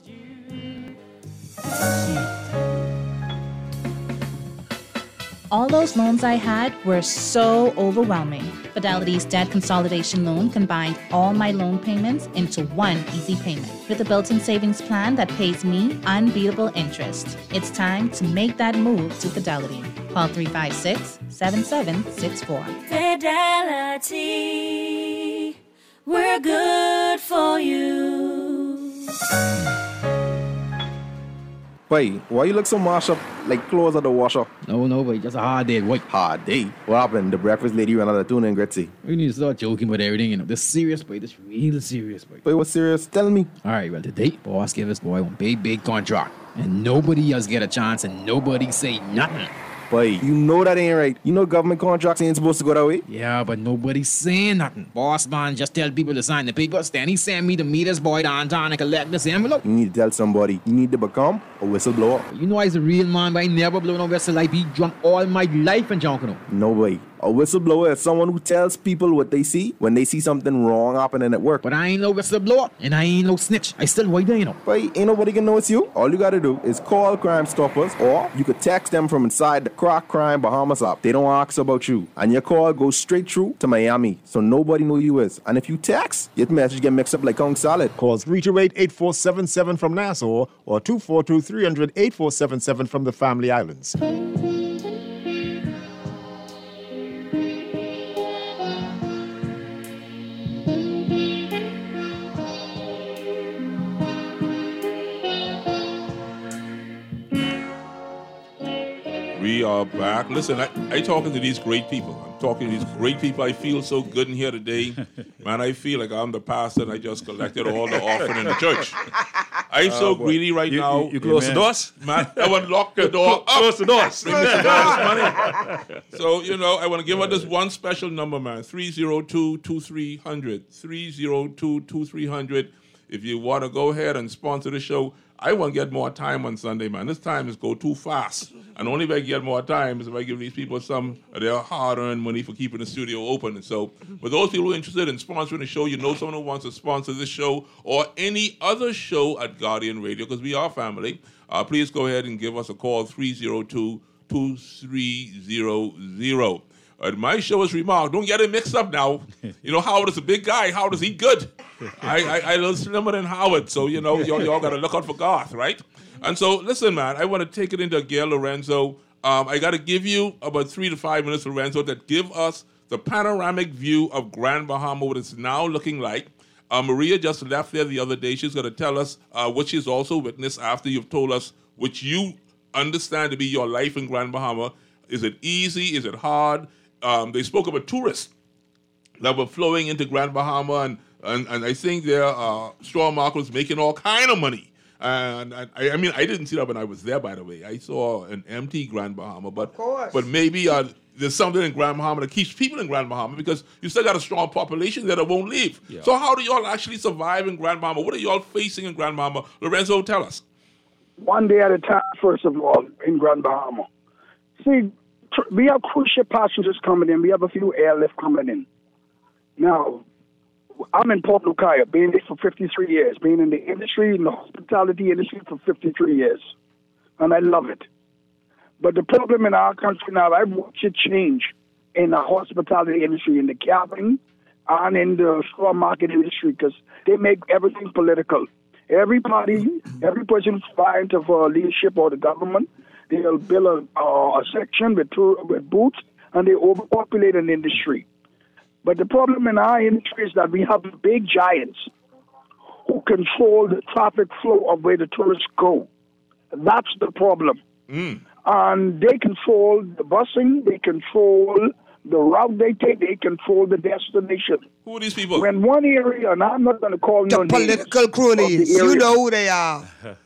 All those loans I had were so overwhelming. Fidelity's debt consolidation loan combined all my loan payments into one easy payment with a built-in savings plan that pays me unbeatable interest. It's time to make that move to Fidelity. Call three five six, seven seven six four. Fidelity, we're good for you. Boy, why you look so mashed up like clothes at the washer? No, no, boy, just a hard day, boy. Hard day? What happened? The breakfast lady ran out of tuna and gritty. We need to start joking about everything, you know. This serious, boy. This real serious, boy. Boy, what's serious? Tell me. All right, well, today, boss gave us, boy, one big, big contract. And nobody else get a chance and nobody say nothing. Boy, you know that ain't right. You know government contracts ain't supposed to go that way. Yeah, but nobody's saying nothing. Boss man just tell people to sign the papers. Then he send me to meet his boy downtown and collect this envelope. You need to tell somebody. You need to become a whistleblower. You know I's a real man, but I never blow no whistle. I be drunk all my life and drunk, you know. No, boy. A whistleblower is someone who tells people what they see when they see something wrong happening at work. But I ain't no whistleblower, and I ain't no snitch. I still white there, you know. But ain't nobody gonna know it's you. All you gotta do is call Crime Stoppers, or you could text them from inside the Crack Crime Bahamas app. They don't ask about you, and your call goes straight through to Miami, so nobody know you is. And if you text, your message get mixed up like Kong Salad. Call three two eight, eight four seven seven from Nassau or two four two, three hundred, eight four seven seven from the Family Islands. We are back. Listen, I, I talking to these great people. I'm talking to these great people. I feel so good in here today. Man, I feel like I'm the pastor and I just collected all the offering in the church. I'm Oh, so boy. greedy right You- now. you- you close the Amen. doors? Man, I want to lock the door up. Close the doors. Bring me some money. So, you know, I want to give her this one special number, man. three oh two, two three hundred. three oh two, two three hundred. If you want to go ahead and sponsor the show, I want to get more time on Sunday, man. This time is go too fast. And only if I get more time is if I give these people some of their hard-earned money for keeping the studio open. And so, for those people who are interested in sponsoring the show, you know someone who wants to sponsor this show or any other show at Guardian Radio, because we are family, uh, please go ahead and give us a call, three oh two, two three hundred. Uh, my show is Remark. Don't get it mixed up now. You know, Howard is a big guy. Howard is he good? I, I, I little slimmer than Howard, so, you know, y'all, y'all got to look out for Garth, right? And so, listen, man, I want to take it into gear, Lorenzo. Um, I got to give you about three to five minutes, Lorenzo, that give us the panoramic view of Grand Bahama, what it's now looking like. Uh, Maria just left there the other day. She's going to tell us uh, what she's also witnessed after you've told us what you understand to be your life in Grand Bahama. Is it easy? Is it hard? Um, they spoke about tourists that were flowing into Grand Bahama, and, and, and I think their uh, straw market was making all kind of money. And I, I mean, I didn't see that when I was there, by the way. I saw an empty Grand Bahama, but but maybe uh, there's something in Grand Bahama that keeps people in Grand Bahama, because you still got a strong population there that won't leave. Yeah. So how do y'all actually survive in Grand Bahama? What are y'all facing in Grand Bahama? Lorenzo, tell us. One day at a time, first of all, in Grand Bahama. See, tr- we have cruise ship passengers coming in. We have a few airlift coming in. Now, I'm in Port Lucaya, been there for fifty-three years, been in the industry, in the hospitality industry for fifty-three years, and I love it. But the problem in our country now, I've watched it change in the hospitality industry, in the cabin, and in the straw market industry, because they make everything political. Everybody, every person who's vying for leadership or the government, they'll build a, uh, a section with, tour, with booths, and they overpopulate an industry. But the problem in our industry is that we have big giants who control the traffic flow of where the tourists go. That's the problem. Mm. And they control the busing, they control the route they take, they control the destination. Who are these people? When one area, and I'm not going to call The no political names, cronies. of the You area. know who they are.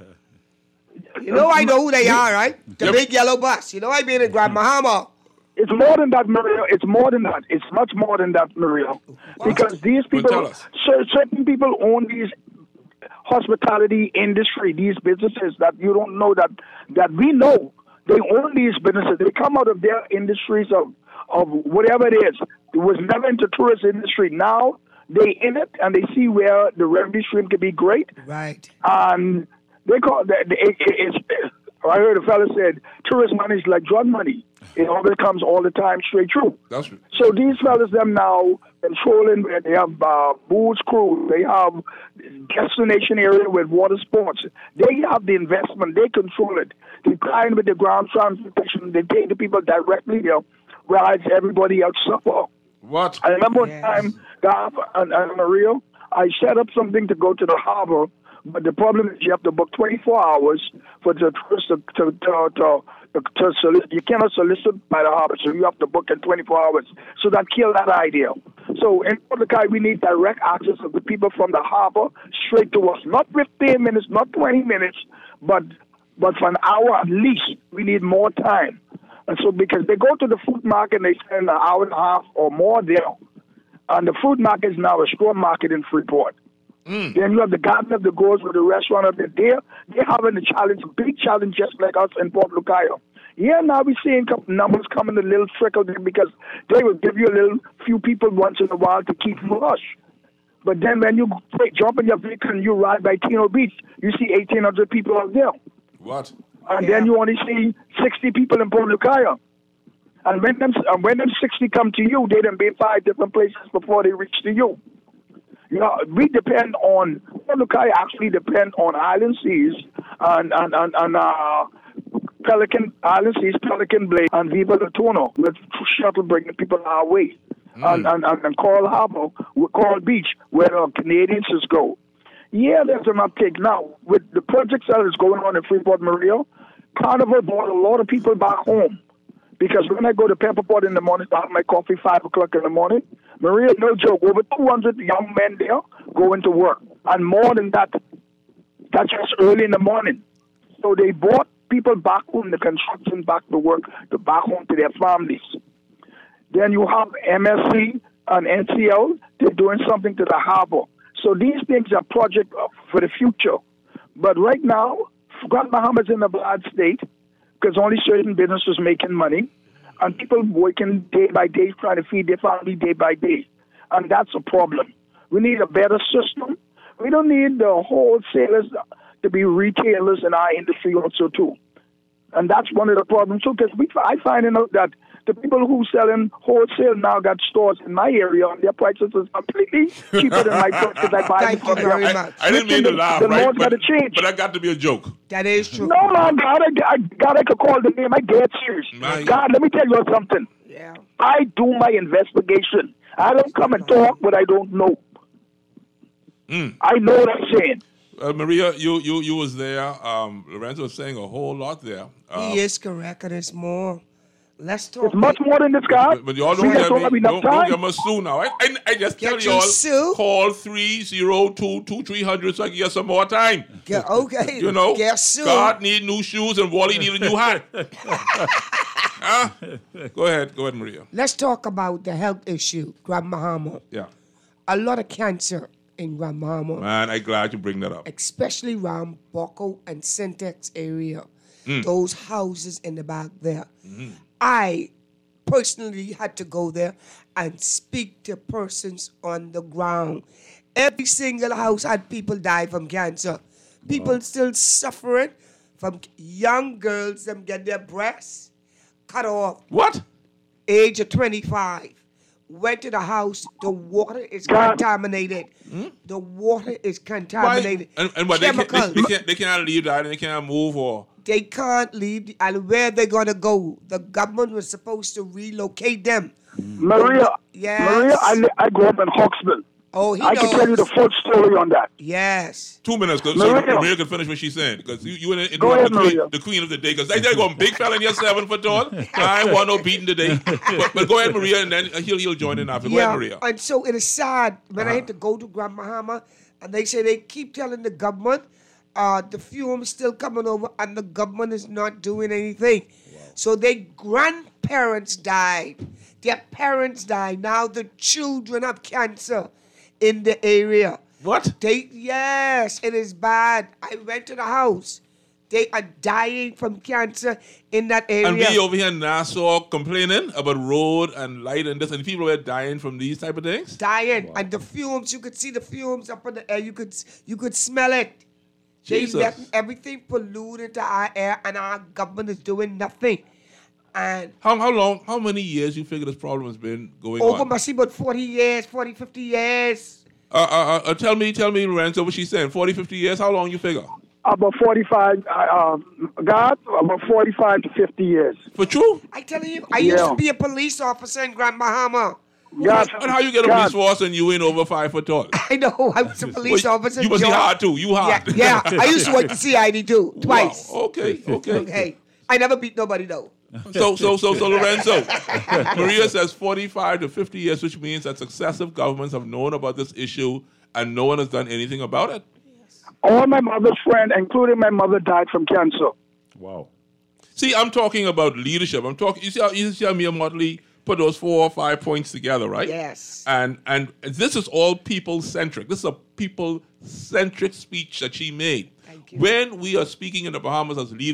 You know I know who they are, right? The Yep. big yellow bus. You know I been in Grand Bahama. It's more than that, Maria. It's more than that. It's much more than that, Maria. Because these Well, people, tell us. cer- certain people own these hospitality industry, these businesses that you don't know that that we know. They own these businesses. They come out of their industries of of whatever it is. It was never into tourist industry. Now they in it and they see where the revenue stream can be great. Right. And they call that. It, it, it's, I heard a fellow said tourist money is like drug money. It always comes all the time straight through. That's right. So these fellas, them now controlling where they have uh, booze crew, they have destination area with water sports. They have the investment, they control it. They tie in with the ground transportation, they take the people directly there, whereas everybody else suffer. What? I remember one time, Garth and, and Maria, I set up something to go to the harbor, but the problem is you have to book twenty-four hours for the tourists to, to, to, to To solicit, you cannot solicit by the harbor, so you have to book in twenty-four hours. So that killed that idea. So in Mordecai, we need direct access of the people from the harbor straight to us. Not fifteen minutes, not twenty minutes, but but for an hour at least. We need more time. And so because they go to the food market and they spend an hour and a half or more there. And the food market is now a straw market in Freeport. Mm. Then you have the Garden of the Gods with the restaurant up there. They're, they're having a challenge, a big challenge just like us in Port Lucaya. Yeah, now we're seeing couple numbers coming a little trickle there because they will give you a little few people once in a while to keep them rush. But then when you take, jump in your vehicle and you ride by Keno Beach, you see eighteen hundred people out there. What? And then you only see sixty people in Port Lucaya. And when them, and when them sixty come to you, they done been five different places before they reach to you. You know, we depend on, Port Lucaya actually depend on Island Seas and, and, and, and uh, Pelican, Island Seas, Pelican Blade, and Viva La Tuna, with shuttle bringing people our way. Mm. And, and, and, and Coral Harbor, Coral Beach, where the Canadians just go. Yeah, there's an uptake. Now, with the projects that is going on in Freeport Maria, Carnival brought a lot of people back home. Because when I go to Pepperport in the morning, I have my coffee five o'clock in the morning. Maria, no joke, over two hundred young men there going to work. And more than that, that's just early in the morning. So they brought people back home, the construction back to work, to back home to their families. Then you have M S C and N C L, they're doing something to the harbor. So these things are projects for the future. But right now, Grand Bahama's in a bad state because only certain businesses making money and people working day by day trying to feed their family day by day. And that's a problem. We need a better system. We don't need the wholesalers to be retailers in our industry also too. And that's one of the problems too, because we I find out that the people who sell in wholesale now got stores in my area, and their prices is completely cheaper than my price because I buy Thank them you from very them. much. I, I didn't mean to laugh, the right? laws But, got to change. but that got to be a joke. That is true. No, man, God, I, I, God, I could call the name. I get serious. My- God, let me tell you something. Yeah. I do my investigation. I don't come and talk what I don't know. Mm. I know what I'm saying. Uh, Maria, you, you you was there. Um, Lorenzo was saying a whole lot there. Uh, He is correct, and it's more. Let's talk. It's much more than this, God. But, but y'all We don't just get don't me. have enough Don't, don't time. get me sue now. I, I, I just Get tell you y'all, sue? call three zero two two three hundred so I can get some more time. Get, okay. You know, Get sued. God need new shoes and Wally need a new hat. Huh? Go ahead. Go ahead, Maria. Let's talk about the health issue, Grand Bahama. Yeah. A lot of cancer in Grand Bahama, Man, I'm glad you bring that up. especially around Boco and Syntax area. Mm. Those houses in the back there. Mhm. I personally had to go there and speak to persons on the ground. Every single house had people die from cancer. People still suffering from young girls them get their breasts cut off. What? Age of twenty-five. Went to the house. The water is God. contaminated. Hmm? The water is Why? contaminated. And, and what, they, can't, Chemicals. they, they, can't, they can't leave that and they can't move or... They can't leave, the- and where they gonna go? The government was supposed to relocate them. Maria, Yes. Maria, I, li- I grew up in Hawksville. Oh, he I knows. can tell you the full story on that. Yes. Two minutes, cause Maria. so Maria can finish what she's saying. Because you, you in, in Go the, ahead, queen, Maria. the queen of the day. Because I tell you, I'm big fella in your seven foot tall. I ain't want no beating today. But, but go ahead, Maria, and then he'll, he'll join in after. Go ahead, Maria. And so it is sad when I Uh-huh. had to go to Grand Bahama, and they say they keep telling the government uh, the fumes still coming over, and the government is not doing anything. So their grandparents died. Their parents died. Now the children have cancer in the area. What? They yes, it is bad. I went to the house. They are dying from cancer in that area. And we over here in Nassau complaining about road and light and this, and people were dying from these type of things. dying, and the fumes. You could see the fumes up in the air. You could you could smell it. They Jesus. let everything pollute into our air, and our government is doing nothing. And How how long? How many years you figure this problem has been going over on? must be about forty years, forty, fifty years. Uh, uh, uh, tell me, tell me, Lorenzo, what she's saying. forty, fifty years. How long you figure? About forty-five, uh, uh, God, about forty-five to fifty years. For true? I tell you, I used Yeah. to be a police officer in Grand Bahama. God, And how you get a God. police force and you ain't over five foot tall? I know, I was a police Well, officer. You must be George. hard too. You Yeah, hard. yeah. I used to work the C I D too, twice. Wow. Okay, okay. Okay. I never beat nobody though. So, so, so, so, Lorenzo, Maria says forty-five to fifty years, which means that successive governments have known about this issue and no one has done anything about it. All my mother's friends, including my mother, died from cancer. Wow. See, I'm talking about leadership. I'm talking. You see how you see how Mia Motley put those four or five points together, right? Yes. And and this is all people centric. This is a people centric speech that she made. Thank you. When we are speaking in the Bahamas as leaders,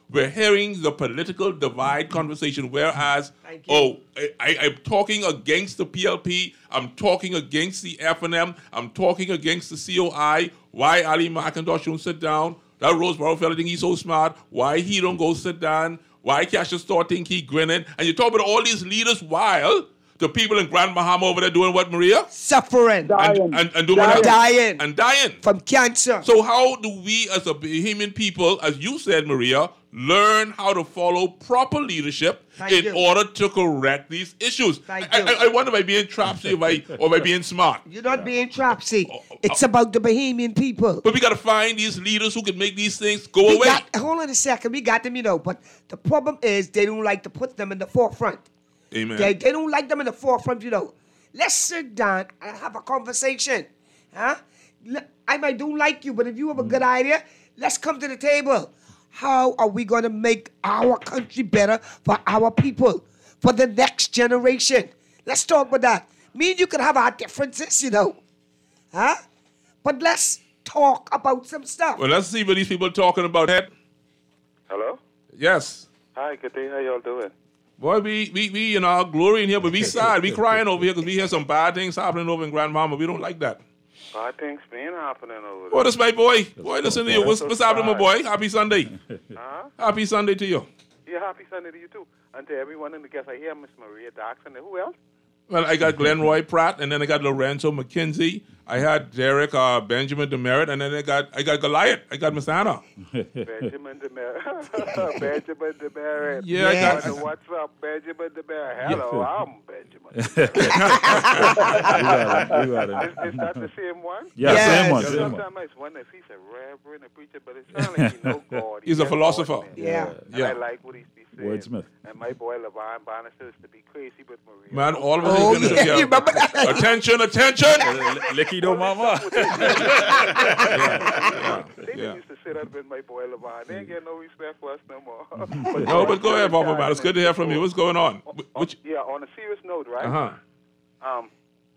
We're hearing the political divide conversation, whereas, oh, I, I, I'm talking against the P L P, I'm talking against the F N M, I'm talking against the C O I. Why Ali McIntosh don't sit down? That Roseboro fella think he's so smart. Why he don't go sit down? Why Cassius Store think he grinning? And you talk about all these leaders while the people in Grand Bahama over there doing what, Maria? Suffering. And, and, and doing dying. what? Dying. And dying. From cancer. So how do we as a Bahamian people, as you said, Maria, learn how to follow proper leadership Thank in you. order to correct these issues? Thank I, you. I, I wonder by being trapsy or by, or by being smart. You're not being trapsy. It's about the Bahamian people. But we got to find these leaders who can make these things go We away. got, hold on a second. We got them, you know, but the problem is they don't like to put them in the forefront. Amen. They, they don't like them in the forefront, you know. Let's sit down and have a conversation. Huh? Le- I might don't like you, but if you have a good idea, let's come to the table. How are we going to make our country better for our people, for the next generation? Let's talk about that. Me and you can have our differences, you know. Huh? But let's talk about some stuff. Well, let's see what these people are talking about. Ed. Hello? Yes. Hi, good day. How y'all doing? Boy, we, we, we in our glory in here, but we sad. We crying over here because we hear some bad things happening over in Grand Bahama. We don't like that. Bad things been happening over there. Boy, this my boy. Boy, listen to you. What's, what's happening, my boy? Happy Sunday. Huh? Happy Sunday to you. Yeah, happy Sunday to you too. And to everyone in the guest, I hear Miss Maria Daxon. Who else? Well, I got Glenn Roy Pratt, and then I got Lorenzo McKenzie. I had Derek uh, Benjamin Demerit, and then I got I got Goliath. I got Miss Anna. Benjamin Demerit. Benjamin Demerit. Yeah, I got- Wonder What's up, Benjamin Demerit? Hello, I'm Benjamin. You got it. Is, is that the same one? Yeah, Yes. same one, Because same one. sometimes I just wonder if he's a reverend, a preacher, but it sounds like he knows God. He's a just philosopher. ordinary. Yeah. And Yeah. I like what he's be saying. Wordsmith. And my boy LeVon Bannister is to be crazy with Maria. Man, all of us Oh, is gonna yeah, be you remember out. Attention, attention. Licky do mama. They Yeah. used to sit up with my boy LeVon. They ain't get no respect for us no more. No, but go ahead, Papa Man. It's good to hear from you. What's going on? Which, Yeah, on a serious note, right? uh-huh. Um,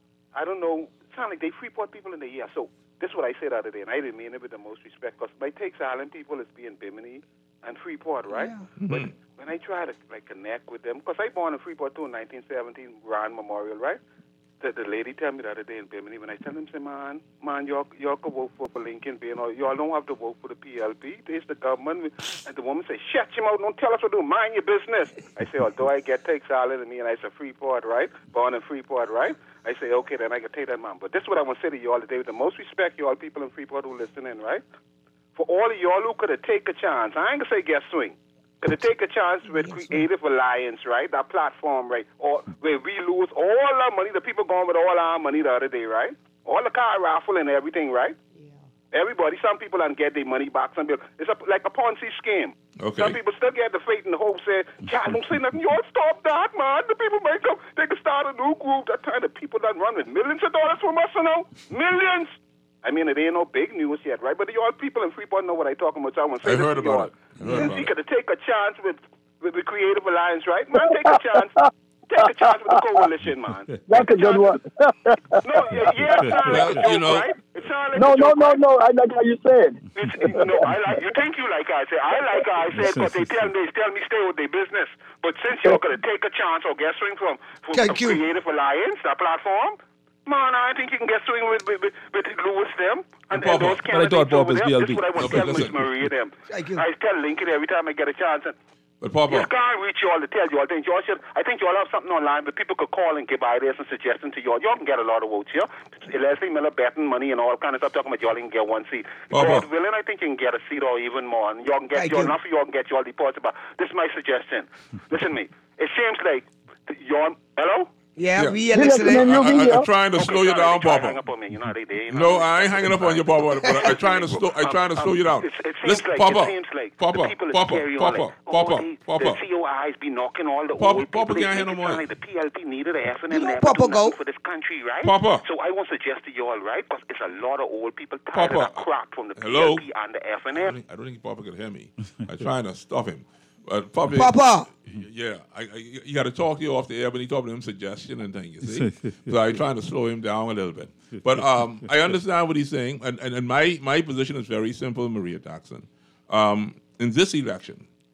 I don't know. It sounds like they Freeport people in the year. So this is what I said the other day, and I didn't mean it with the most respect, because my takes Island people is being Bimini and Freeport, right? But when I try to like connect with them, because I born in Freeport too in nineteen seventeen, Grand Memorial, right? The, the lady tell me the other day in Bimini, when I tell them, say, man, man, y'all, y'all can vote for, for Lincoln Bay, or y'all don't have to vote for the P L P. It's the government. And the woman say, shut your mouth, don't tell us what to do, mind your business. I say, although I get takes Island in me, and I say Freeport, right? Born in Freeport, right? I say, okay, then I can take that, man. But this is what I want to say to y'all today, with the most respect, y'all people in Freeport who listening, right? For all of y'all who could have take a chance, I ain't going to say guess swing, could have take a chance with Creative Alliance, right? That platform, right? Or where we lose all our money, the people going with all our money the other day, right? All the car raffle and everything, right? Everybody, some people don't get their money back. Some people, it's a, like a Ponzi scheme. Okay. Some people still get the faith and the hope, say, child, don't say nothing. Y'all stop that, man. The people might come, they can start a new group. That time the people that run with millions of dollars from us, you know? Millions. I mean, it ain't no big news yet, right? But y'all people in Freeport know what I'm talking about. So I want to say I this heard to about y'all. it. I heard about You it. could take a chance with, with the Creative Alliance, right? Man, take a chance. Take a chance with the coalition, man. That's a good one. No, yeah, yeah, it sounds like a Well, you joke, know- right? It sounds like No, a no, joke, no, right? no. I like how you said. It's, no, I like you. Think you like I said. I like how I said, but they tell me they tell me stay with their business. But since you're gonna take a chance or get swing from, from Thank you. Creative Alliance, that platform, man, I think you can get swing with with, with, with Lewis them and, and Papa, those but I candidates thought Bob over is there. B L This D. is what I want to Okay, tell Miss listen. Maria them. Thank you. I tell Lincoln every time I get a chance. And, But Papa, Just can't reach y'all to tell y'all things. Y'all should, I think y'all have something online, but people could call and give ideas and suggestions to y'all. Y'all can get a lot of votes here. Leslie Miller betting money and all kind of stuff, talking about y'all can get one seat. Papa. God willing, I think you can get a seat or even more. And y'all can get Thank y'all, you. enough of y'all can get y'all deposits. But this is my suggestion. Listen to me. It seems like y'all, hello? Yeah, Yeah. we are We listening. listening. I, I, Yeah. I'm trying to Okay, slow you sorry, down, they try to Papa. hang up on me. You know how they, they, you know No, how they- I ain't hanging up on you, Papa, but I'm trying to slow. I'm trying to slow you down. It, it seems Listen, like, Papa, it seems like Papa, the people that Papa, scare you Papa, all like, Papa, oh, the, Papa. the C O Is be knocking all the Papa, old Papa people. They can't hear think no it's more. like the P L P needed the F N You M know, never Papa do nothing go. for this country, right? Papa. So I want to suggest to you all, right? Because it's a lot of old people tired Papa. of the crap from the Hello? P L P and the F N I don't M. think, I don't think Papa could hear me. I'm trying to stop him. But Papa, Papa. yeah, I, I, you got to talk to you off the air, but he talking him suggestion and things, you see? So I'm trying to slow him down a little bit. But um, I understand what he's saying, and, and, and my, my position is very simple, Maria Daxon. Um, in this election,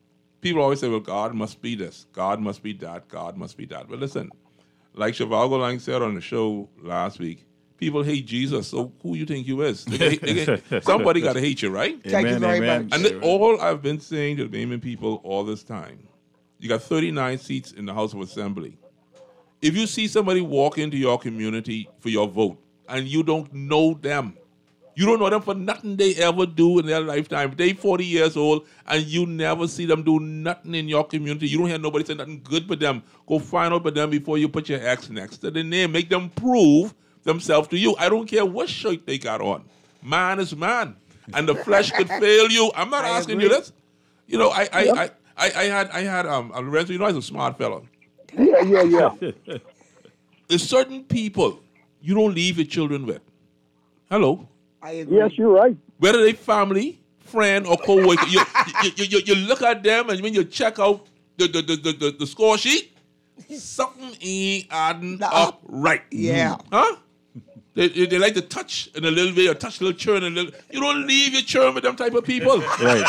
people always say, well, God must be this, God must be that, God must be that. But listen, like Shivago Lang said on the show last week, people hate Jesus, so who you think you is? They hate, they hate, somebody got to hate you, right? Thank you very much. And the, all I've been saying to the Bahamian people all this time, you got thirty-nine seats in the House of Assembly. If you see somebody walk into your community for your vote and you don't know them, you don't know them for nothing they ever do in their lifetime. They forty years old and you never see them do nothing in your community. You don't hear nobody say nothing good for them. Go find out for them before you put your X next to the name. Make them prove themselves to you. I don't care what shirt they got on. Man is man. And the flesh could fail you. I'm not I asking agree. you this. You know, I I, Yep. I, I, I had I had um Lorenzo, you know he's a smart fellow. Yeah, yeah, yeah. There's certain people you don't leave your children with. Hello. I agree. Yes, you're right. Whether they family, friend, or co-worker, you, you, you, you, you look at them and when you check out the the, the, the, the, the score sheet, something ain't adding up right. Yeah. Huh? They, they, they like to touch in a little way or touch a little churn and a little. You don't leave your churn with them type of people. Right.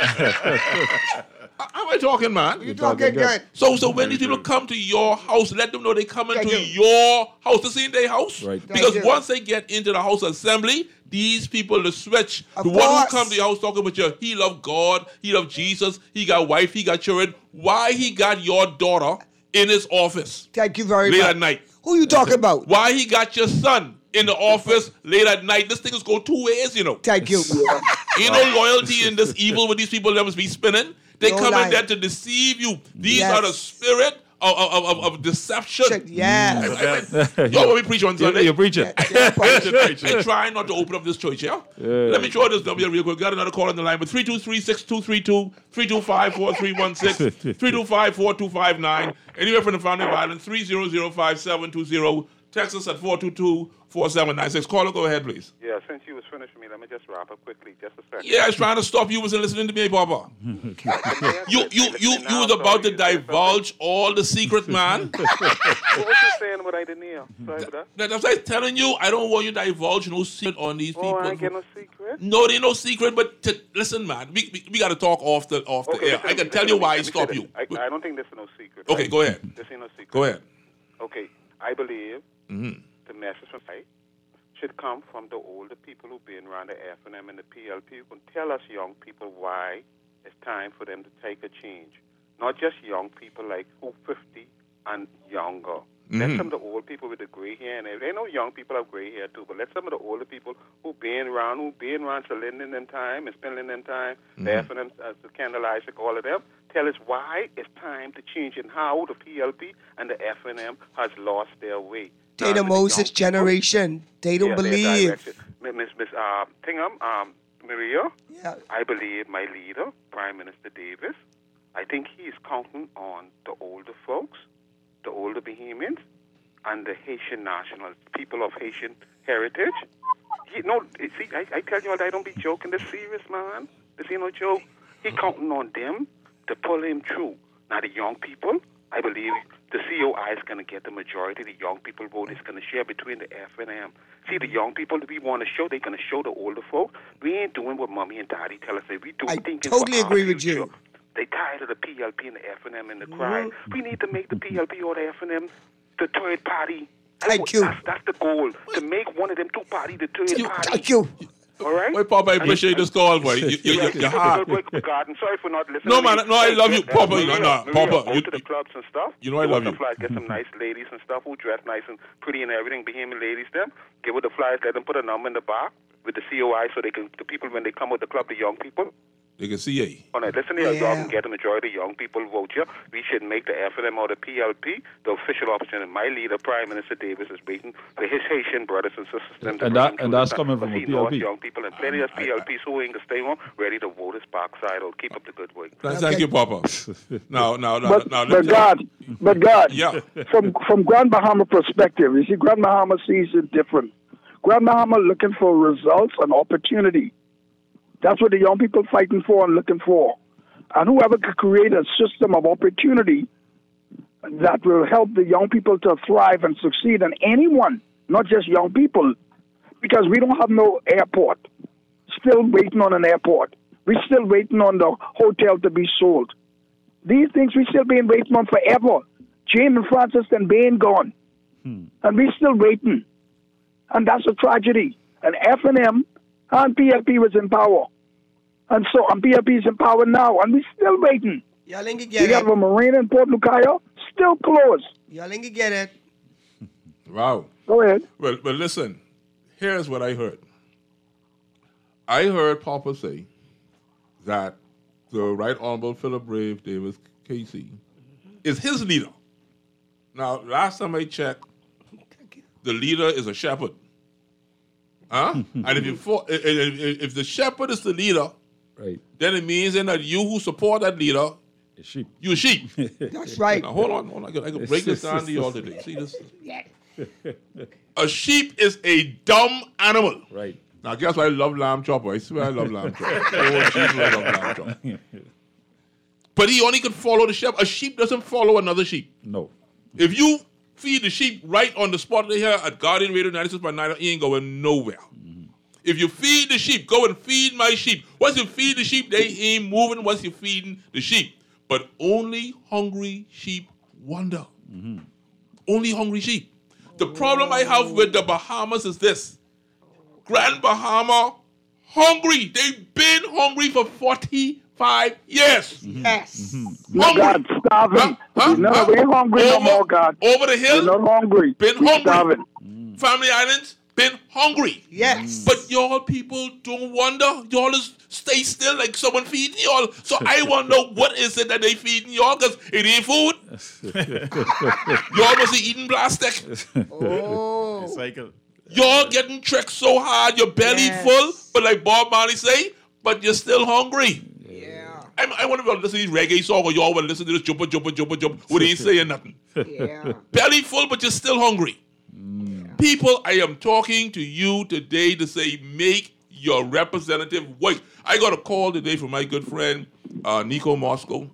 How am I talking, man? You're talking good. So, so when these people come to your house, let them know they come into your house. This ain't their house. Right. Because Thank you. once they get into the house assembly, these people, the switch, Of the one who course. come to your house talking about you, he love God, he love Jesus, he got wife, he got children. Why he got your daughter in his office Thank you very late much. at night? Who you talking about? Why he got your son in the office late at night? This thing is go two ways, you know. Thank you. Ain't no loyalty in this evil with these people that must be spinning. They No come lie. in there to deceive you. These Yes. are the spirit of, of, of, of deception. Yeah. You know what we preach on Sunday? You preach it. I try not to open up this church, yeah? Yeah. Let me show this W real quick. Got another call on the line with three two three, six two three two, three two five, four three one six, three two five, four two five nine. Anywhere from the Fountain of Island, three zero zero five seven two zero. Text us at four two two, four seven nine six. Caller, go ahead, please. Yeah, since you was finished with me, let me just wrap up quickly, just a second. Yeah, I was trying to stop you. Wasn't listening to me, Papa. You you you you was about to divulge all the secret, man. What was you saying what I didn't hear? Sorry for that. That's why I'm telling you, I don't want you to divulge no secret on these people. Oh, I ain't get no secret. No, there ain't no secret, but to, listen, man, we, we, we got to talk off the off the Okay, air. listen, I can listen tell to you me. why I Let me stop say you. this. I, I don't think this is no secret. Okay, right? go ahead. This ain't no secret. Go ahead. Okay, I believe Mm-hmm. the message from faith should come from the older people who've been around the F N M and the P L P who can tell us young people why it's time for them to take a change. Not just young people like who fifty and younger. Let Mhm. some of the old people with the gray hair and everything. They know young people have gray hair too, but let some of the older people who've been around, who've been around to lending them time and spending them time, the Mhm. F N M, uh, the Candle Isaac, all of them, tell us why it's time to change and how the P L P and the F N M has lost their way. They the Moses generation. They don't Yeah, they're believe. directed. Miss Miss Miss uh, Tingham, um, Maria. Yeah. I believe my leader, Prime Minister Davis. I think he is counting on the older folks, the older Bahamians, and the Haitian nationals, people of Haitian heritage. He, no, see, I, I tell you what, I don't be joking. This serious, man. This ain't no joke. He counting on them to pull him through. Now the young people, I believe the C O I is going to get the majority. The young people vote is going to share between the F N M. See, the young people that we want to show, they're going to show the older folk. We ain't doing what mommy and daddy tell us. That we do I thinking totally for our agree with future. you. They tired of the P L P and the F N M and the crime. Mm-hmm. We need to make the P L P or the F N M the third party. Thank you. That's, that's the goal, to make one of them two party the third party. Thank you. All right? Wait, Papa, I appreciate this call, boy. You, you, you, Yes, you're yes, hard. good work, God. I'm sorry for not listening. No, to man, you. no, I love you, Uh, Papa. Maria, No, no, Maria, Papa, Go you- to the clubs and stuff. you know I Give love us the you. flyers, get some nice ladies and stuff who dress nice and pretty and everything, Bahamian ladies, them. Give her the flyers, let them put a number in the bar with the C O I so they can, the people, when they come with the club, the young people, They can see you. all right, listen here, y'all Yeah. can get the majority of young people vote here. We should make the F N M or the P L P the official option. And my leader, Prime Minister Davis, is waiting for his Haitian brothers and sisters. them to And bring that- him and through that's this coming time. from a Because he knows P L P. young people and plenty of P L Ps who ain't gonna stay home, ready to vote his backside out. Keep up the good work. Thank thank you, Papa. Now, now, now, But, now. let but me- God, but God, Yeah. from from Grand Bahama perspective, you see, Grand Bahama sees it different. Grand Bahama looking for results and opportunity. That's what the young people fighting for and looking for. And whoever could create a system of opportunity that will help the young people to thrive and succeed, and anyone, not just young people, because we don't have no airport. Still waiting on an airport. We're still waiting on the hotel to be sold. These things we still been waiting on forever. James and Francis and Bain gone. Hmm. And we still waiting. And that's a tragedy. And F and M and P L P was in power. And so, and P L P is in power now. And we still waiting. Y'all ain't We get got it. a marina in Port Lucaya, still closed. Y'all ain't get it. Wow. Go ahead. Well, but listen, here's what I heard. I heard Papa say that the Right Honorable Philip Brave Davis Casey is his leader. Now, last time I checked, the leader is a shepherd. Huh? And if you for, if, if, if the shepherd is the leader, right, then it means then that you who support that leader, sheep. you're a sheep. That's right. Now, hold on, hold on. I can, I can break this down to you all today. See this? A sheep is a dumb animal. Right. Now, guess what? I love lamb chopper. I swear I love lamb chopper. Oh, Jesus, I love lamb chopper. But he only could follow the shepherd. A sheep doesn't follow another sheep. No. If you feed the sheep right on the spot right here at Guardian Radio ninety-six point nine, he ain't going nowhere. Mm-hmm. If you feed the sheep, go and feed my sheep. Once you feed the sheep, they ain't moving once you're feeding the sheep. But only hungry sheep wander. Mm-hmm. Only hungry sheep. The problem I have with the Bahamas is this. Grand Bahama, hungry. They've been hungry for forty-five years. Yes. Mm-hmm. Hungry. God, starving. Huh? Huh? No, Huh? we ain't hungry over, no more, God. Over the hill? We're not hungry. Been We're hungry. starving. Mm. Family Islands, been hungry. Yes. But y'all people don't wonder. Y'all just stay still like someone feeding y'all. So I want to know what is it that they feeding y'all, because it ain't food. Y'all must be eating plastic. Oh. Cycle. Y'all getting tricked so hard, your belly Yes. full, but like Bob Marley say, but you're still hungry. Yeah. I, I want to listen to this reggae song, or y'all want to listen to this jumper, jumper, jumper, jump, where they ain't saying nothing. Yeah. Belly full, but you're still hungry. People, I am talking to you today to say, make your representative voice. I got a call today from my good friend, uh, Nico Moscow.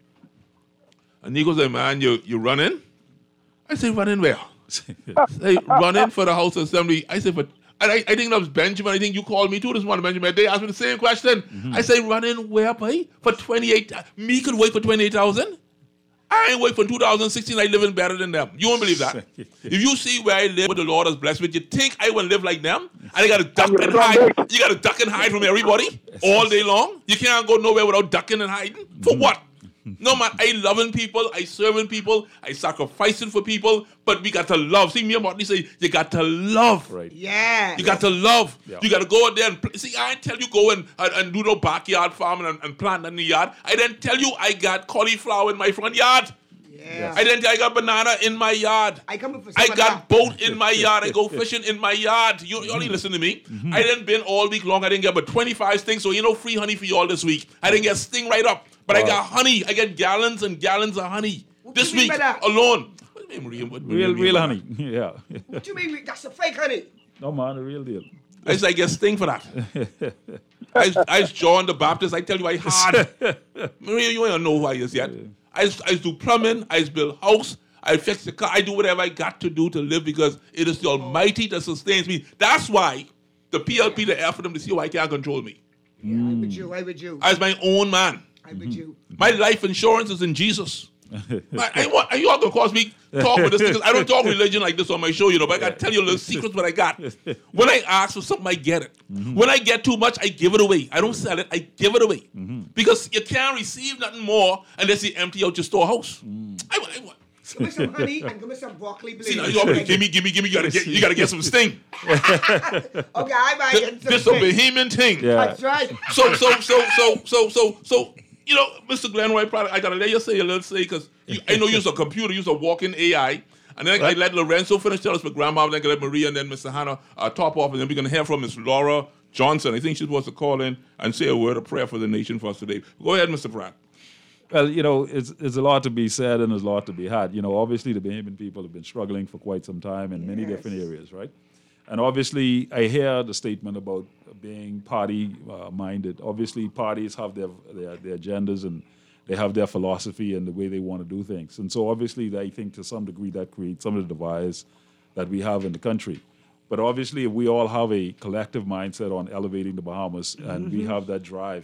And Nico said, man, you, you running? I said, running where? Say, running for the House Assembly. I said, for, and I, I think that was Benjamin. I think you called me too this morning, Benjamin. They asked me the same question. Mm-hmm. I say, running where, boy? For twenty-eight, me could wait for twenty-eight thousand? I ain't wait for two thousand sixteen, I living better than them. You won't believe that. If you see where I live, what the Lord has blessed with, you think I will live like them? And I got to duck and hide. You got to duck and hide from everybody all day long? You can't go nowhere without ducking and hiding? For what? No, man, I loving people, I serving people, I sacrificing for people, but we got to love. See, me and Martin say, you got to love. Right. Yeah. You got to love. Yeah. You got to go out there and pl- see. I didn't tell you go and, and, and do no backyard farming and, and plant in the yard. I didn't tell you I got cauliflower in my front yard. Yeah. I didn't tell you I got banana in my yard. I come for some I of got that. boat in my yard. I go fishing in my yard. You, you only listen to me. Mm-hmm. I didn't been all week long. I didn't get but twenty-five stings, so you know free honey for y'all this week. I didn't get sting right up, but I Wow. got honey. I get gallons and gallons of honey What this you mean week by that? alone. What do you mean, what do you Real, mean real by honey. Yeah. What you mean? That's a fake honey. No, man, the real deal. that? I say I get sting for that. I, I John the Baptist. I tell you I hard. Maria, you ain't know who I is yet. I, I do plumbing, I build house, I fix the car, I do whatever I got to do to live because it is the Almighty that sustains me. That's why the P L P, the air for them to see why I can't control me. Yeah, I with you. I with you. I was my own man. I with you. My life insurance is in Jesus. I, I, want, you all gonna cause me talk with this because I don't talk religion like this on my show, you know, but I gotta tell you a little secrets what I got. When I ask for something, I get it. Mm-hmm. When I get too much, I give it away. I don't sell it, I give it away. Mm-hmm. Because you can't receive nothing more unless you empty out your storehouse. Mm. I, I, I, Give me some honey and give me some broccoli, please. See, now you always give me, give me, give me. You gotta get, you gotta get some sting. Okay, I might get some This a sting. vehement thing. Yeah. That's right. So, so, so, so, so, so, so, you know, Mister Glenroy, probably, I gotta let you say a little say because I know you're a computer, you're a walking A I, and then I let Lorenzo finish tell us with Grandma, then I let Maria, and then Mister Hannah uh, top off, and then we're gonna hear from Miss Laura Johnson. I think she's supposed to call in and say a word of prayer for the nation for us today. Go ahead, Mister Pratt. Well, you know, it's, it's a lot to be said and there's a lot to be had. You know, obviously the Bahamian people have been struggling for quite some time in many different areas, right? And obviously, I hear the statement about being party-minded. Obviously, parties have their, their their agendas and they have their philosophy and the way they want to do things. And so obviously, I think to some degree that creates some of the divides that we have in the country. But obviously, if we all have a collective mindset on elevating the Bahamas and we have that drive,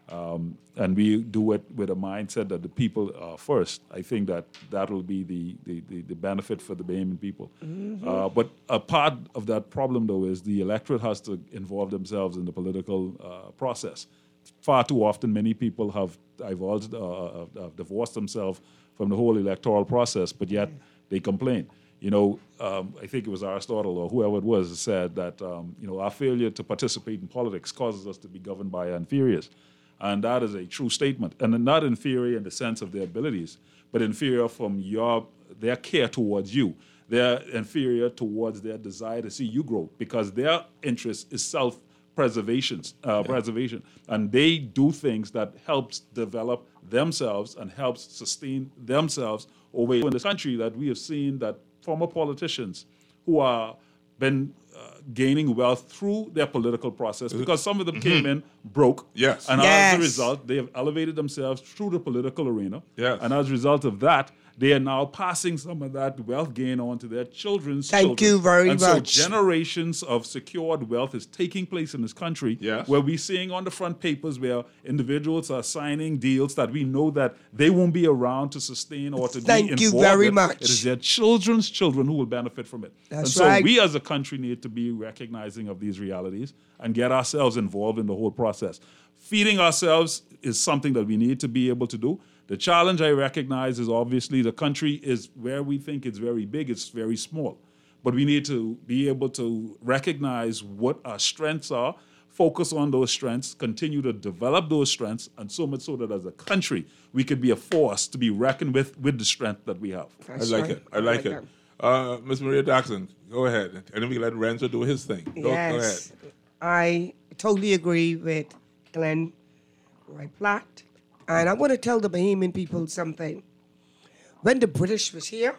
Um, and we do it with a mindset that the people are first. I think that that will be the, the, the, the benefit for the Bahamian people. Mhm. Uh, but a part of that problem, though, is the electorate has to involve themselves in the political uh, process. Far too often, many people have divulged, uh, have divorced themselves from the whole electoral process, but yet they complain. You know, um, I think it was Aristotle or whoever it was said that, um, you know, our failure to participate in politics causes us to be governed by our inferiors. And that is a true statement. And not inferior in the sense of their abilities, but inferior from your their care towards you. They're inferior towards their desire to see you grow because their interest is self-preservation, uh, yeah. preservation. And they do things that helps develop themselves and helps sustain themselves over in this country that we have seen that former politicians who are been uh, gaining wealth through their political process because some of them mm-hmm. came in broke. Yes. And yes. as a result, they have elevated themselves through the political arena. Yes. And as a result of that, they are now passing some of that wealth gain on to their children's Thank children. you very and much. So generations of secured wealth is taking place in this country yes. where we're seeing on the front papers where individuals are signing deals that we know that they won't be around to sustain or to Thank be involved you very in. much. It is their children's children who will benefit from it. That's and so right. we as a country need to be recognizing of these realities and get ourselves involved in the whole process. Feeding ourselves is something that we need to be able to do. The challenge I recognize is obviously the country is where we think it's very big, it's very small. But we need to be able to recognize what our strengths are, focus on those strengths, continue to develop those strengths, and so much so that as a country, we could be a force to be reckoned with with the strength that we have. That's I like right. it. I like, I like it. Uh, Miz Maria Daxon, go ahead. And then we let Renzo do his thing. Go, yes. go ahead. I totally agree with Glenn Roy Platt. And I want to tell the Bahamian people something. When the British was here,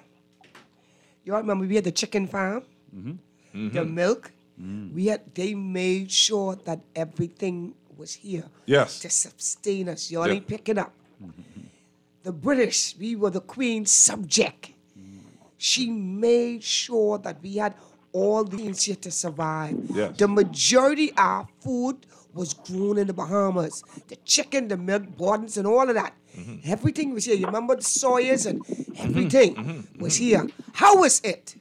you all remember we had the chicken farm, mm-hmm. Mm-hmm. the milk. Mm. We had. They made sure that everything was here yes. to sustain us. You all yeah. ain't picking up. Mm-hmm. The British, we were the Queen's subject. Mm. She made sure that we had all the things here to survive. Yes. The majority of our food was grown in the Bahamas. The chicken, the milk, gardens, and all of that. Mm-hmm. Everything was here. You remember the soyas and everything mm-hmm. Mm-hmm. was here. How was it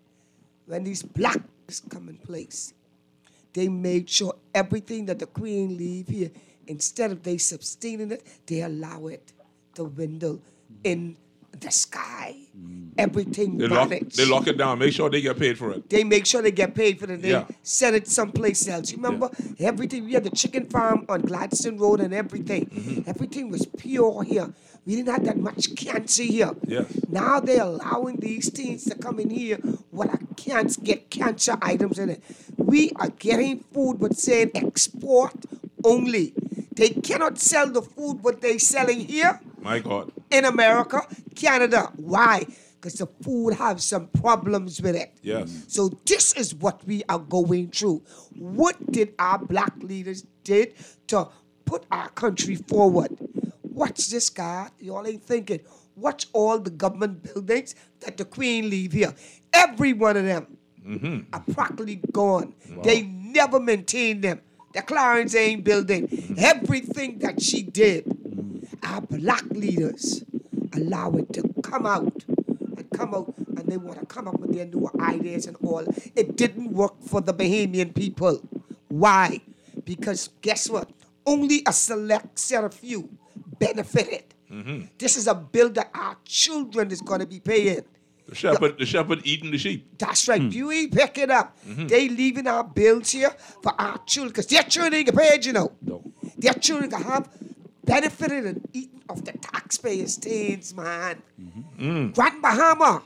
when these blacks come in place? They made sure everything that the Queen leave here, instead of they sustaining it, they allow it to dwindle in the sky. Everything they lock, managed. they lock it down. Make sure they get paid for it. They make sure they get paid for it. They yeah. send it someplace else. You remember yeah. everything? We had the chicken farm on Gladstone Road and everything. Mm-hmm. Everything was pure here. We didn't have that much cancer here. Yes. Now they're allowing these things to come in here what I can't get cancer items in it. We are getting food but saying export only. They cannot sell the food what they're selling here. My God. In America, Canada. Why? Because the food have some problems with it. Yes. So this is what we are going through. What did our black leaders did to put our country forward? Watch this, guy. You all ain't thinking. Watch all the government buildings that the Queen leave here. Every one of them mm-hmm. are practically gone. Wow. They never maintained them. The Clarence ain't building. Mm-hmm. Everything that she did, mm-hmm. our black leaders allow it to come out and come out, and they want to come up with their new ideas and all. It didn't work for the Bahamian people. Why? Because guess what? Only a select set of few benefited. Mm-hmm. This is a bill that our children is going to be paying. The shepherd, the shepherd eating the sheep. That's right. Mm. You ain't pick it up. Mm-hmm. They leaving our bills here for our children, because their children ain't get paid, you know. No. Their children can have benefited and eaten of the taxpayers' things, man. Mm-hmm. Mm. Grand Bahama.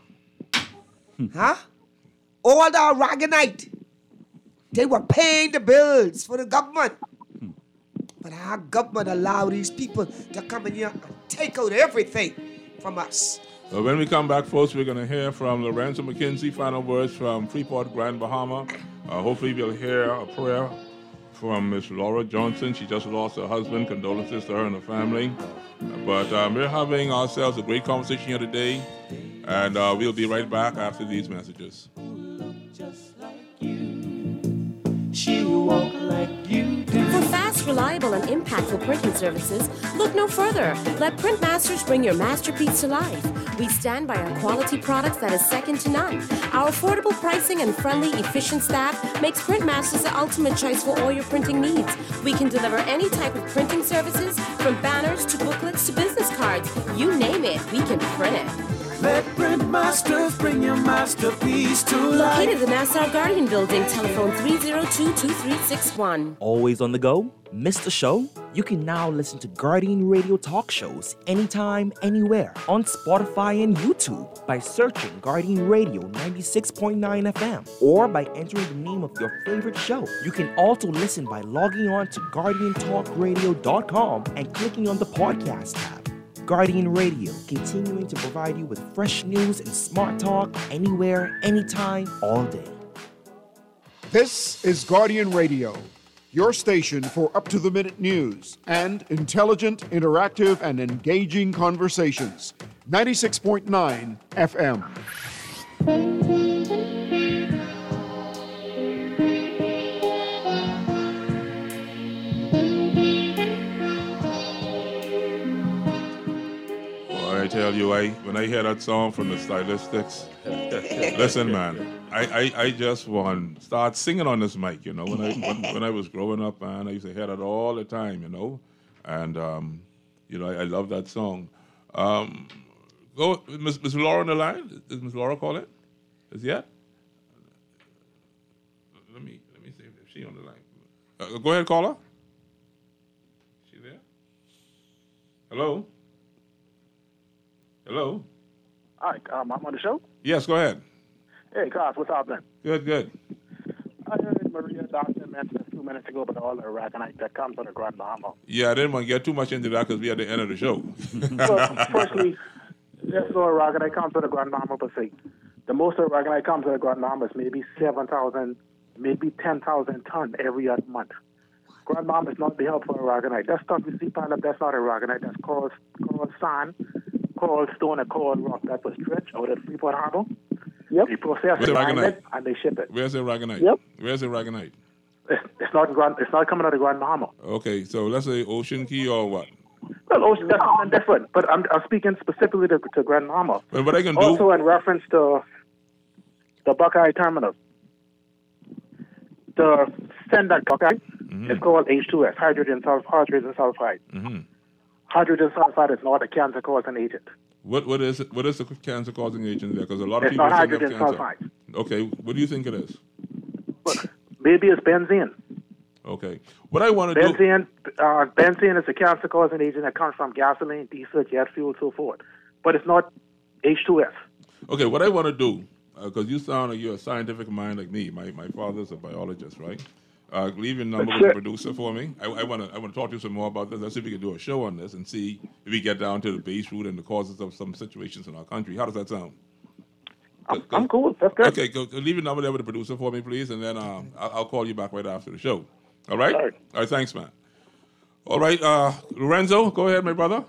huh? All the Aragonite. They were paying the bills for the government. Mm. But our government allowed these people to come in here and take out everything from us. Well, when we come back, folks, we're going to hear from Lorenzo McKenzie, final words from Freeport, Grand Bahama. Uh, hopefully we'll hear a prayer from Miss Laura Johnson. She just lost her husband. Condolences to her and her family. But um, we're having ourselves a great conversation here today, and uh, we'll be right back after these messages. She walk like you do. For fast reliable and impactful printing services, look no further. Let Printmasters bring your masterpiece to life. We stand by our quality products that is second to none. Our affordable pricing and friendly, efficient staff makes Printmasters the ultimate choice for all your printing needs. We can deliver any type of printing services, from banners to booklets to business cards. You name it, we can print it. Let Printmasters bring your masterpiece to life. Located in the Nassau Guardian Building, telephone three oh two, two three six one. Always on the go? Missed the show? You can now listen to Guardian Radio talk shows anytime, anywhere on Spotify and YouTube by searching Guardian Radio ninety-six point nine F M or by entering the name of your favorite show. You can also listen by logging on to guardian talk radio dot com and clicking on the podcast tab. Guardian Radio, continuing to provide you with fresh news and smart talk anywhere, anytime, all day. This is Guardian Radio, your station for up-to-the-minute news and intelligent, interactive, and engaging conversations. ninety-six point nine F M. I tell you, I when I hear that song from the Stylistics, listen, man, I, I, I just want to start singing on this mic, you know. When I when, when I was growing up, man, I used to hear that all the time, you know. And, um, you know, I, I love that song. Um, go, Miss Miss Laura on the line? Is Miss Laura calling? Is yet? Let me, let me see if she's on the line. Uh, go ahead, caller. She there? Hello? Hello? Hi, um, I'm on the show. Yes, go ahead. Hey, Carl, what's up, man? Good, good. I heard Maria Dawson mention a few minutes ago about all the Aragonite that comes on the Grand Bahama. Yeah, I didn't want to get too much into that because we're at the end of the show. Well, firstly, there's no Aragonite comes on the Grand Bahama per se. The most Aragonite comes on the Grand Bahama is maybe seven thousand, maybe ten thousand tons every other month. Grand Bahama is not the help for Aragonite. That stuff you see piled up, that's not Aragonite. That's called, called sand, called stone, and called rock. That was stretched out at Freeport Harbor. Yep. They process it, mine it, and they ship it. Where's the Aragonite? Yep. Where's the Aragonite? It's not Grand, it's not coming out of Grand Bahama. Okay, so let's say Ocean Key or what? Well, Ocean, that's something different. But I'm, I'm speaking specifically to, to Grand Bahama. But what I can do... Also in reference to the Buckeye Terminal. The standard Buckeye mm-hmm. is called H two S, hydrogen, sulf- hydrogen sulfide. Mm-hmm. Hydrogen sulfide is not a cancer-causing agent. What what is it, what is the cancer-causing agent there? Because a lot of it's people not think hydrogen of cancer. sulfide. Okay, what do you think it is? Maybe it's benzene. Okay, what I want to benzene, do... Uh, benzene is a cancer-causing agent that comes from gasoline, diesel, jet fuel, so forth. But it's not H two S. Okay, what I want to do, because uh, you sound like you're a scientific mind like me. My my father's a biologist, right? Uh, leave your number with the producer for me. I want to I want to talk to you some more about this. Let's see if we can do a show on this and see if we get down to the base root and the causes of some situations in our country. How does that sound? I'm, I'm cool. That's good. Okay, go, leave your number there with the producer for me, please, and then um, I'll, I'll call you back right after the show. All right? All right. All right, thanks, man. All right, uh, Lorenzo, go ahead, my brother.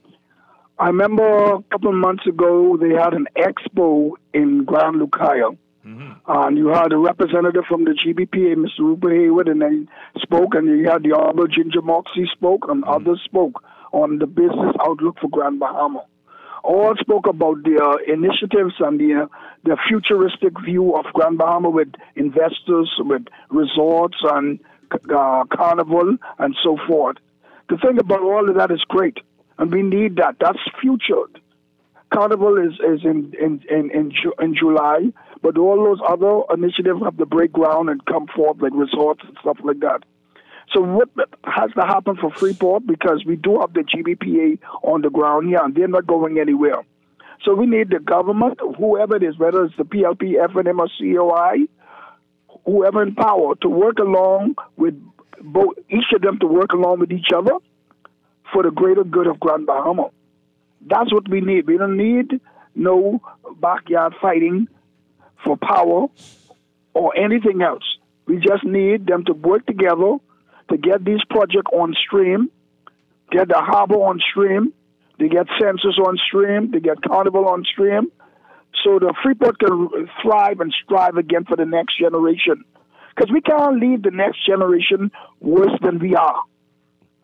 I remember a couple of months ago they had an expo in Grand Lucaya. Mm-hmm. Uh, and you had a representative from the G B P A, Mister Rupert Hayward, and they spoke, and you had the Honorable Ginger Moxie spoke, and mm-hmm. others spoke on the business outlook for Grand Bahama. All spoke about their initiatives and the, the futuristic view of Grand Bahama with investors, with resorts and uh, carnival and so forth. The thing about all of that is great, and we need that. That's future. Carnival is, is in, in, in, in, in July, but all those other initiatives have to break ground and come forth, like resorts and stuff like that. So what has to happen for Freeport, because we do have the G B P A on the ground here, and they're not going anywhere. So we need the government, whoever it is, whether it's the P L P, F N M, or C O I, whoever in power, to work along with both, each of them to work along with each other for the greater good of Grand Bahama. That's what we need. We don't need no backyard fighting for power or anything else. We just need them to work together to get these projects on stream, get the harbor on stream, to get census on stream, to get carnival on stream, so the Freeport can thrive and strive again for the next generation. Because we can't leave the next generation worse than we are.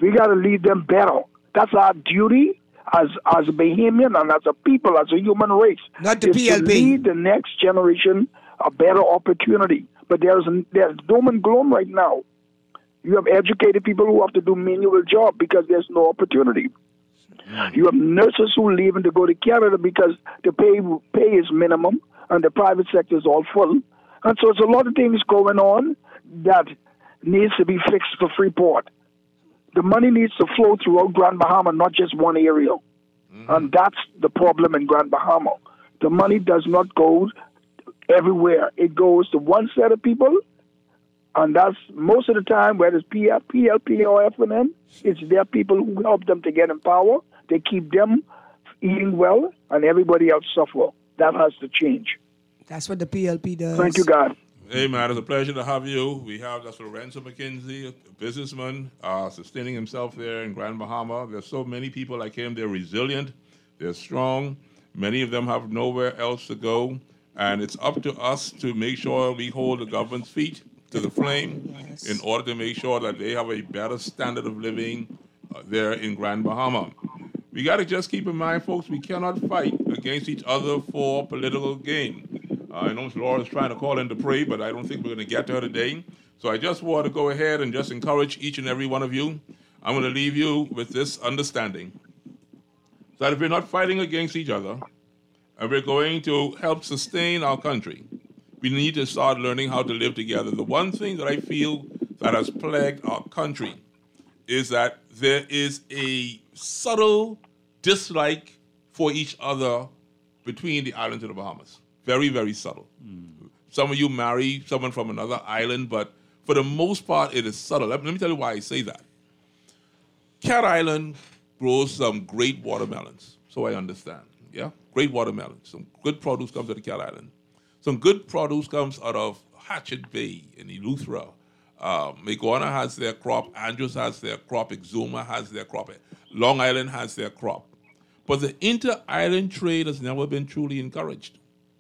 We got to lead them better. That's our duty as as a Bahamian and as a people, as a human race. Not the is P L P. To lead the next generation a better opportunity. But there's there's doom and gloom right now. You have educated people who have to do manual job because there's no opportunity. You have nurses who are leaving to go to Canada because the pay pay is minimum and the private sector is all full. And so there's a lot of things going on that needs to be fixed for Freeport. The money needs to flow throughout Grand Bahama, not just one area. Mm-hmm. And that's the problem in Grand Bahama. The money does not go everywhere. It goes to one set of people, and that's most of the time, whether it's P L P or F N M, it's their people who help them to get in power. They keep them eating well, and everybody else suffer. That has to change. That's what the P L P does. Thank you, God. Hey, man, it's a pleasure to have you. We have Doctor Lorenzo McKenzie, a businessman, uh, sustaining himself there in Grand Bahama. There's so many people like him. They're resilient. They're strong. Many of them have nowhere else to go. And it's up to us to make sure we hold the government's feet to the flame yes. in order to make sure that they have a better standard of living uh, there in Grand Bahama. We got to just keep in mind, folks, we cannot fight against each other for political gain. Uh, I know Laura's trying to call in to pray, but I don't think we're going to get to her today. So I just want to go ahead and just encourage each and every one of you. I'm going to leave you with this understanding, that if we're not fighting against each other, and we're going to help sustain our country, we need to start learning how to live together. The one thing that I feel that has plagued our country is that there is a subtle dislike for each other between the islands of the Bahamas. Very, very subtle. Mm. Some of you marry someone from another island, but for the most part, it is subtle. Let me, let me tell you why I say that. Cat Island grows some great watermelons, so I understand. Yeah, great watermelons. Some good produce comes out of Cat Island. Some good produce comes out of Hatchet Bay in Eleuthera. Uh, Maguana has their crop. Andros has their crop. Exuma has their crop. Long Island has their crop. But the inter-island trade has never been truly encouraged.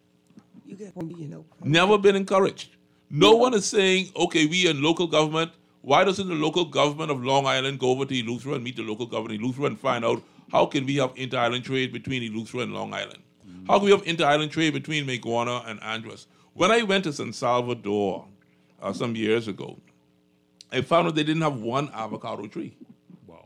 You get one, you know. Never been encouraged. No one is saying, okay, we in local government, why doesn't the local government of Long Island go over to Eleuthera and meet the local government of Eleuthera and find out how can we have inter-island trade between Eleuthera and Long Island? Mm-hmm. How can we have inter-island trade between Maguana and Andros? When I went to San Salvador uh, some years ago, I found out they didn't have one avocado tree. Wow.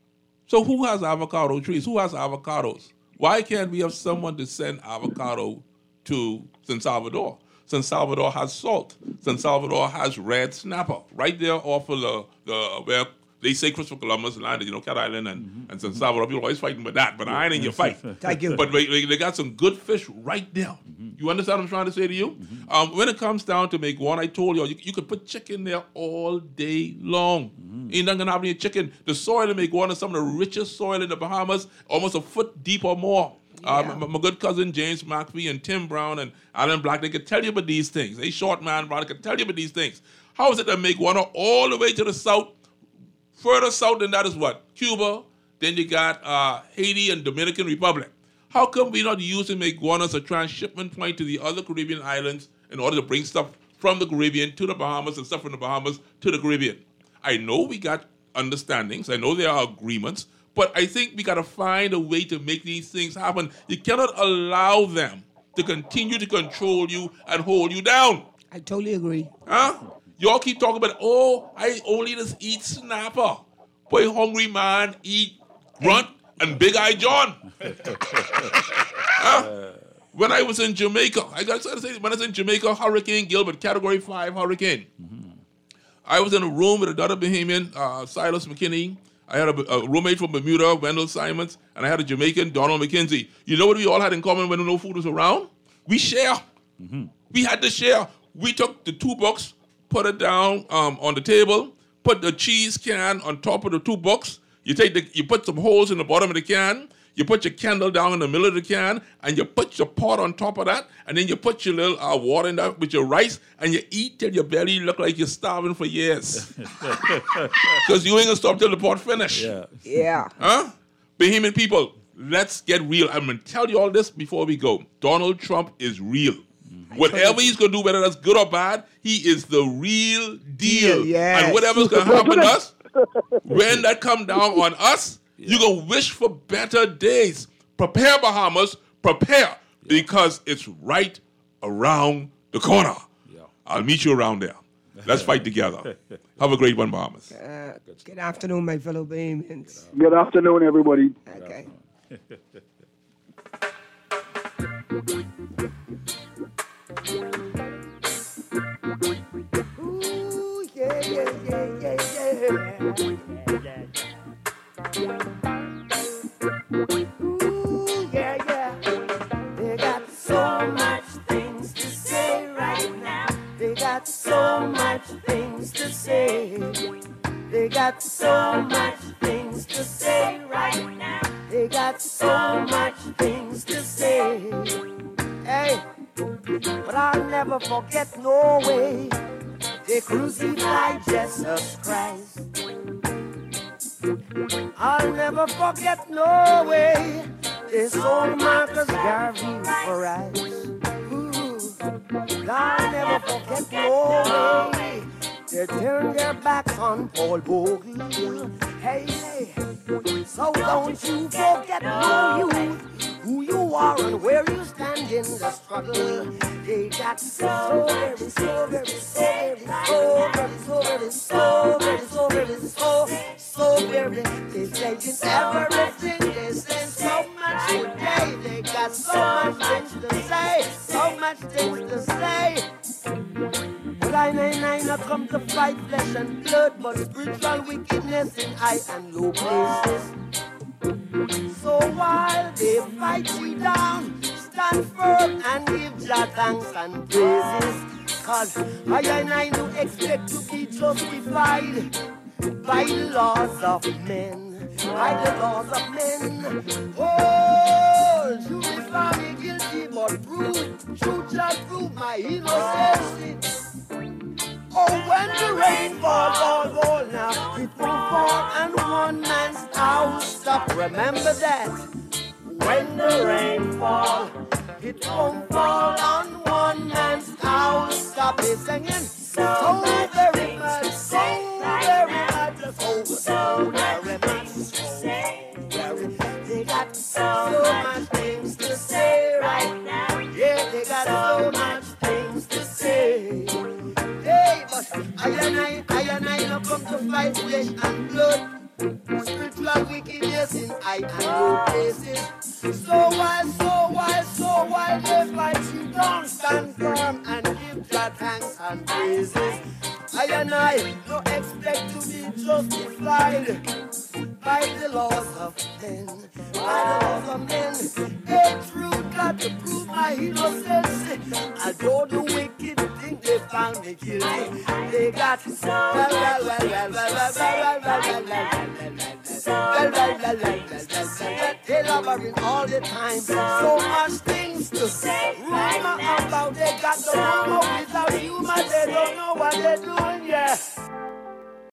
So who has avocado trees? Who has avocados? Why can't we have someone to send avocado to San Salvador? San Salvador has salt. San Salvador has red snapper right there off of the, the where they say Christopher Columbus landed, you know, Cat Island and, mm-hmm. and San Salvador. People are always fighting with that, but I ain't in your fight. Thank you. But they, they got some good fish right there. Mm-hmm. You understand what I'm trying to say to you? Mm-hmm. Um, when it comes down to make one, I told you, you, you could put chicken there all day long. Mm-hmm. Ain't nothing gonna happen to your chicken. The soil in make one is some of the richest soil in the Bahamas, almost a foot deep or more. Yeah. Uh, my, my good cousin James McPhee and Tim Brown and Alan Black, they could tell you about these things. They short man, brother, could tell you about these things. How is it that make one all the way to the south? Further south than that is what? Cuba. Then you got uh, Haiti and Dominican Republic. How come we not using Maguana as a transshipment point to the other Caribbean islands in order to bring stuff from the Caribbean to the Bahamas and stuff from the Bahamas to the Caribbean? I know we got understandings. I know there are agreements. But I think we got to find a way to make these things happen. You cannot allow them to continue to control you and hold you down. I totally agree. Huh? You all keep talking about, oh, I only just eat snapper. Boy, hungry man eat grunt and Big Eye John. Huh? When I was in Jamaica, I got to say, when I was in Jamaica, Hurricane Gilbert, Category five hurricane. Mm-hmm. I was in a room with another Bahamian, uh, Silas McKinney. I had a, a roommate from Bermuda, Wendell Simons, and I had a Jamaican, Donald McKenzie. You know what we all had in common when no food was around? We share. Mm-hmm. We had to share. We took the two bucks, put it down um, on the table, put the cheese can on top of the two bucks. You take the, you put some holes in the bottom of the can. You put your candle down in the middle of the can, and you put your pot on top of that, and then you put your little uh, water in that with your rice, and you eat till your belly look like you're starving for years. Because you ain't gonna stop till the pot finish. Yeah. Yeah. Huh? Bahamian people, let's get real. I'm gonna tell you all this before we go. Donald Trump is real. Mm-hmm. Whatever he's gonna do, whether that's good or bad, he is the real deal. Yes. And whatever's gonna happen to us, When that come down on us, you gonna wish for better days. Prepare, Bahamas. Prepare, because it's right around the corner. I'll meet you around there. Let's fight together. Have a great one, Bahamas. Uh, good afternoon, my fellow Bahamians. Good afternoon, everybody. Okay. Ooh, yeah, yeah, yeah, yeah, yeah. Ooh, yeah, yeah. They got so much things to say right now. They got so much things to say. They got so much things to say right now. They got so much things to say. Hey, but I'll never forget no way they crucified Jesus Christ. I'll never forget no way they sold Marcus Garvey for rice. Ooh, I'll never forget no way they turned their backs on Paul Bogle. Hey, hey, so don't you forget no youth, who you are and where you stand in the struggle. They got so very, so very, so very, so very, so very, so very, so very, so, so very. They say it's everything. They say so much today. They got so much things to say, so much things to say. But I nine nine not come to fight flesh and blood, but spiritual wickedness in high and low places. So while they fight you down, stand firm and give Jah thanks and praises. Cause I and I do expect to be justified by the laws of men, by the laws of men. Oh, you may find me guilty, but prove, true Jah prove my innocence. Oh, when the rain falls, fall, fall now, it will fall and one man's house stop. Remember that. When the rain falls, it won't fall on one man's house. Stop it singing. So very much, so very much, so, so very much, so very. They got so much things to say right now. Yeah, they got so much things to say. Hey, but I and I, I and I not come to fight flesh and blood. Spiritual wickedness in high and low places. So while, so while, so while they fight you down, stand firm and give God thanks and praises. I and I don't expect to be justified by the laws of men, by the laws of men. Hey, true, got to prove my innocence. Although the wicked think they found me guilty, they got so well, well, well, well, well, well, well, well, well, well, well, well, well, well, they lumbering all the time. So much things to say. Rumor about they got the rumor without humor. They don't know what they're doing, yeah.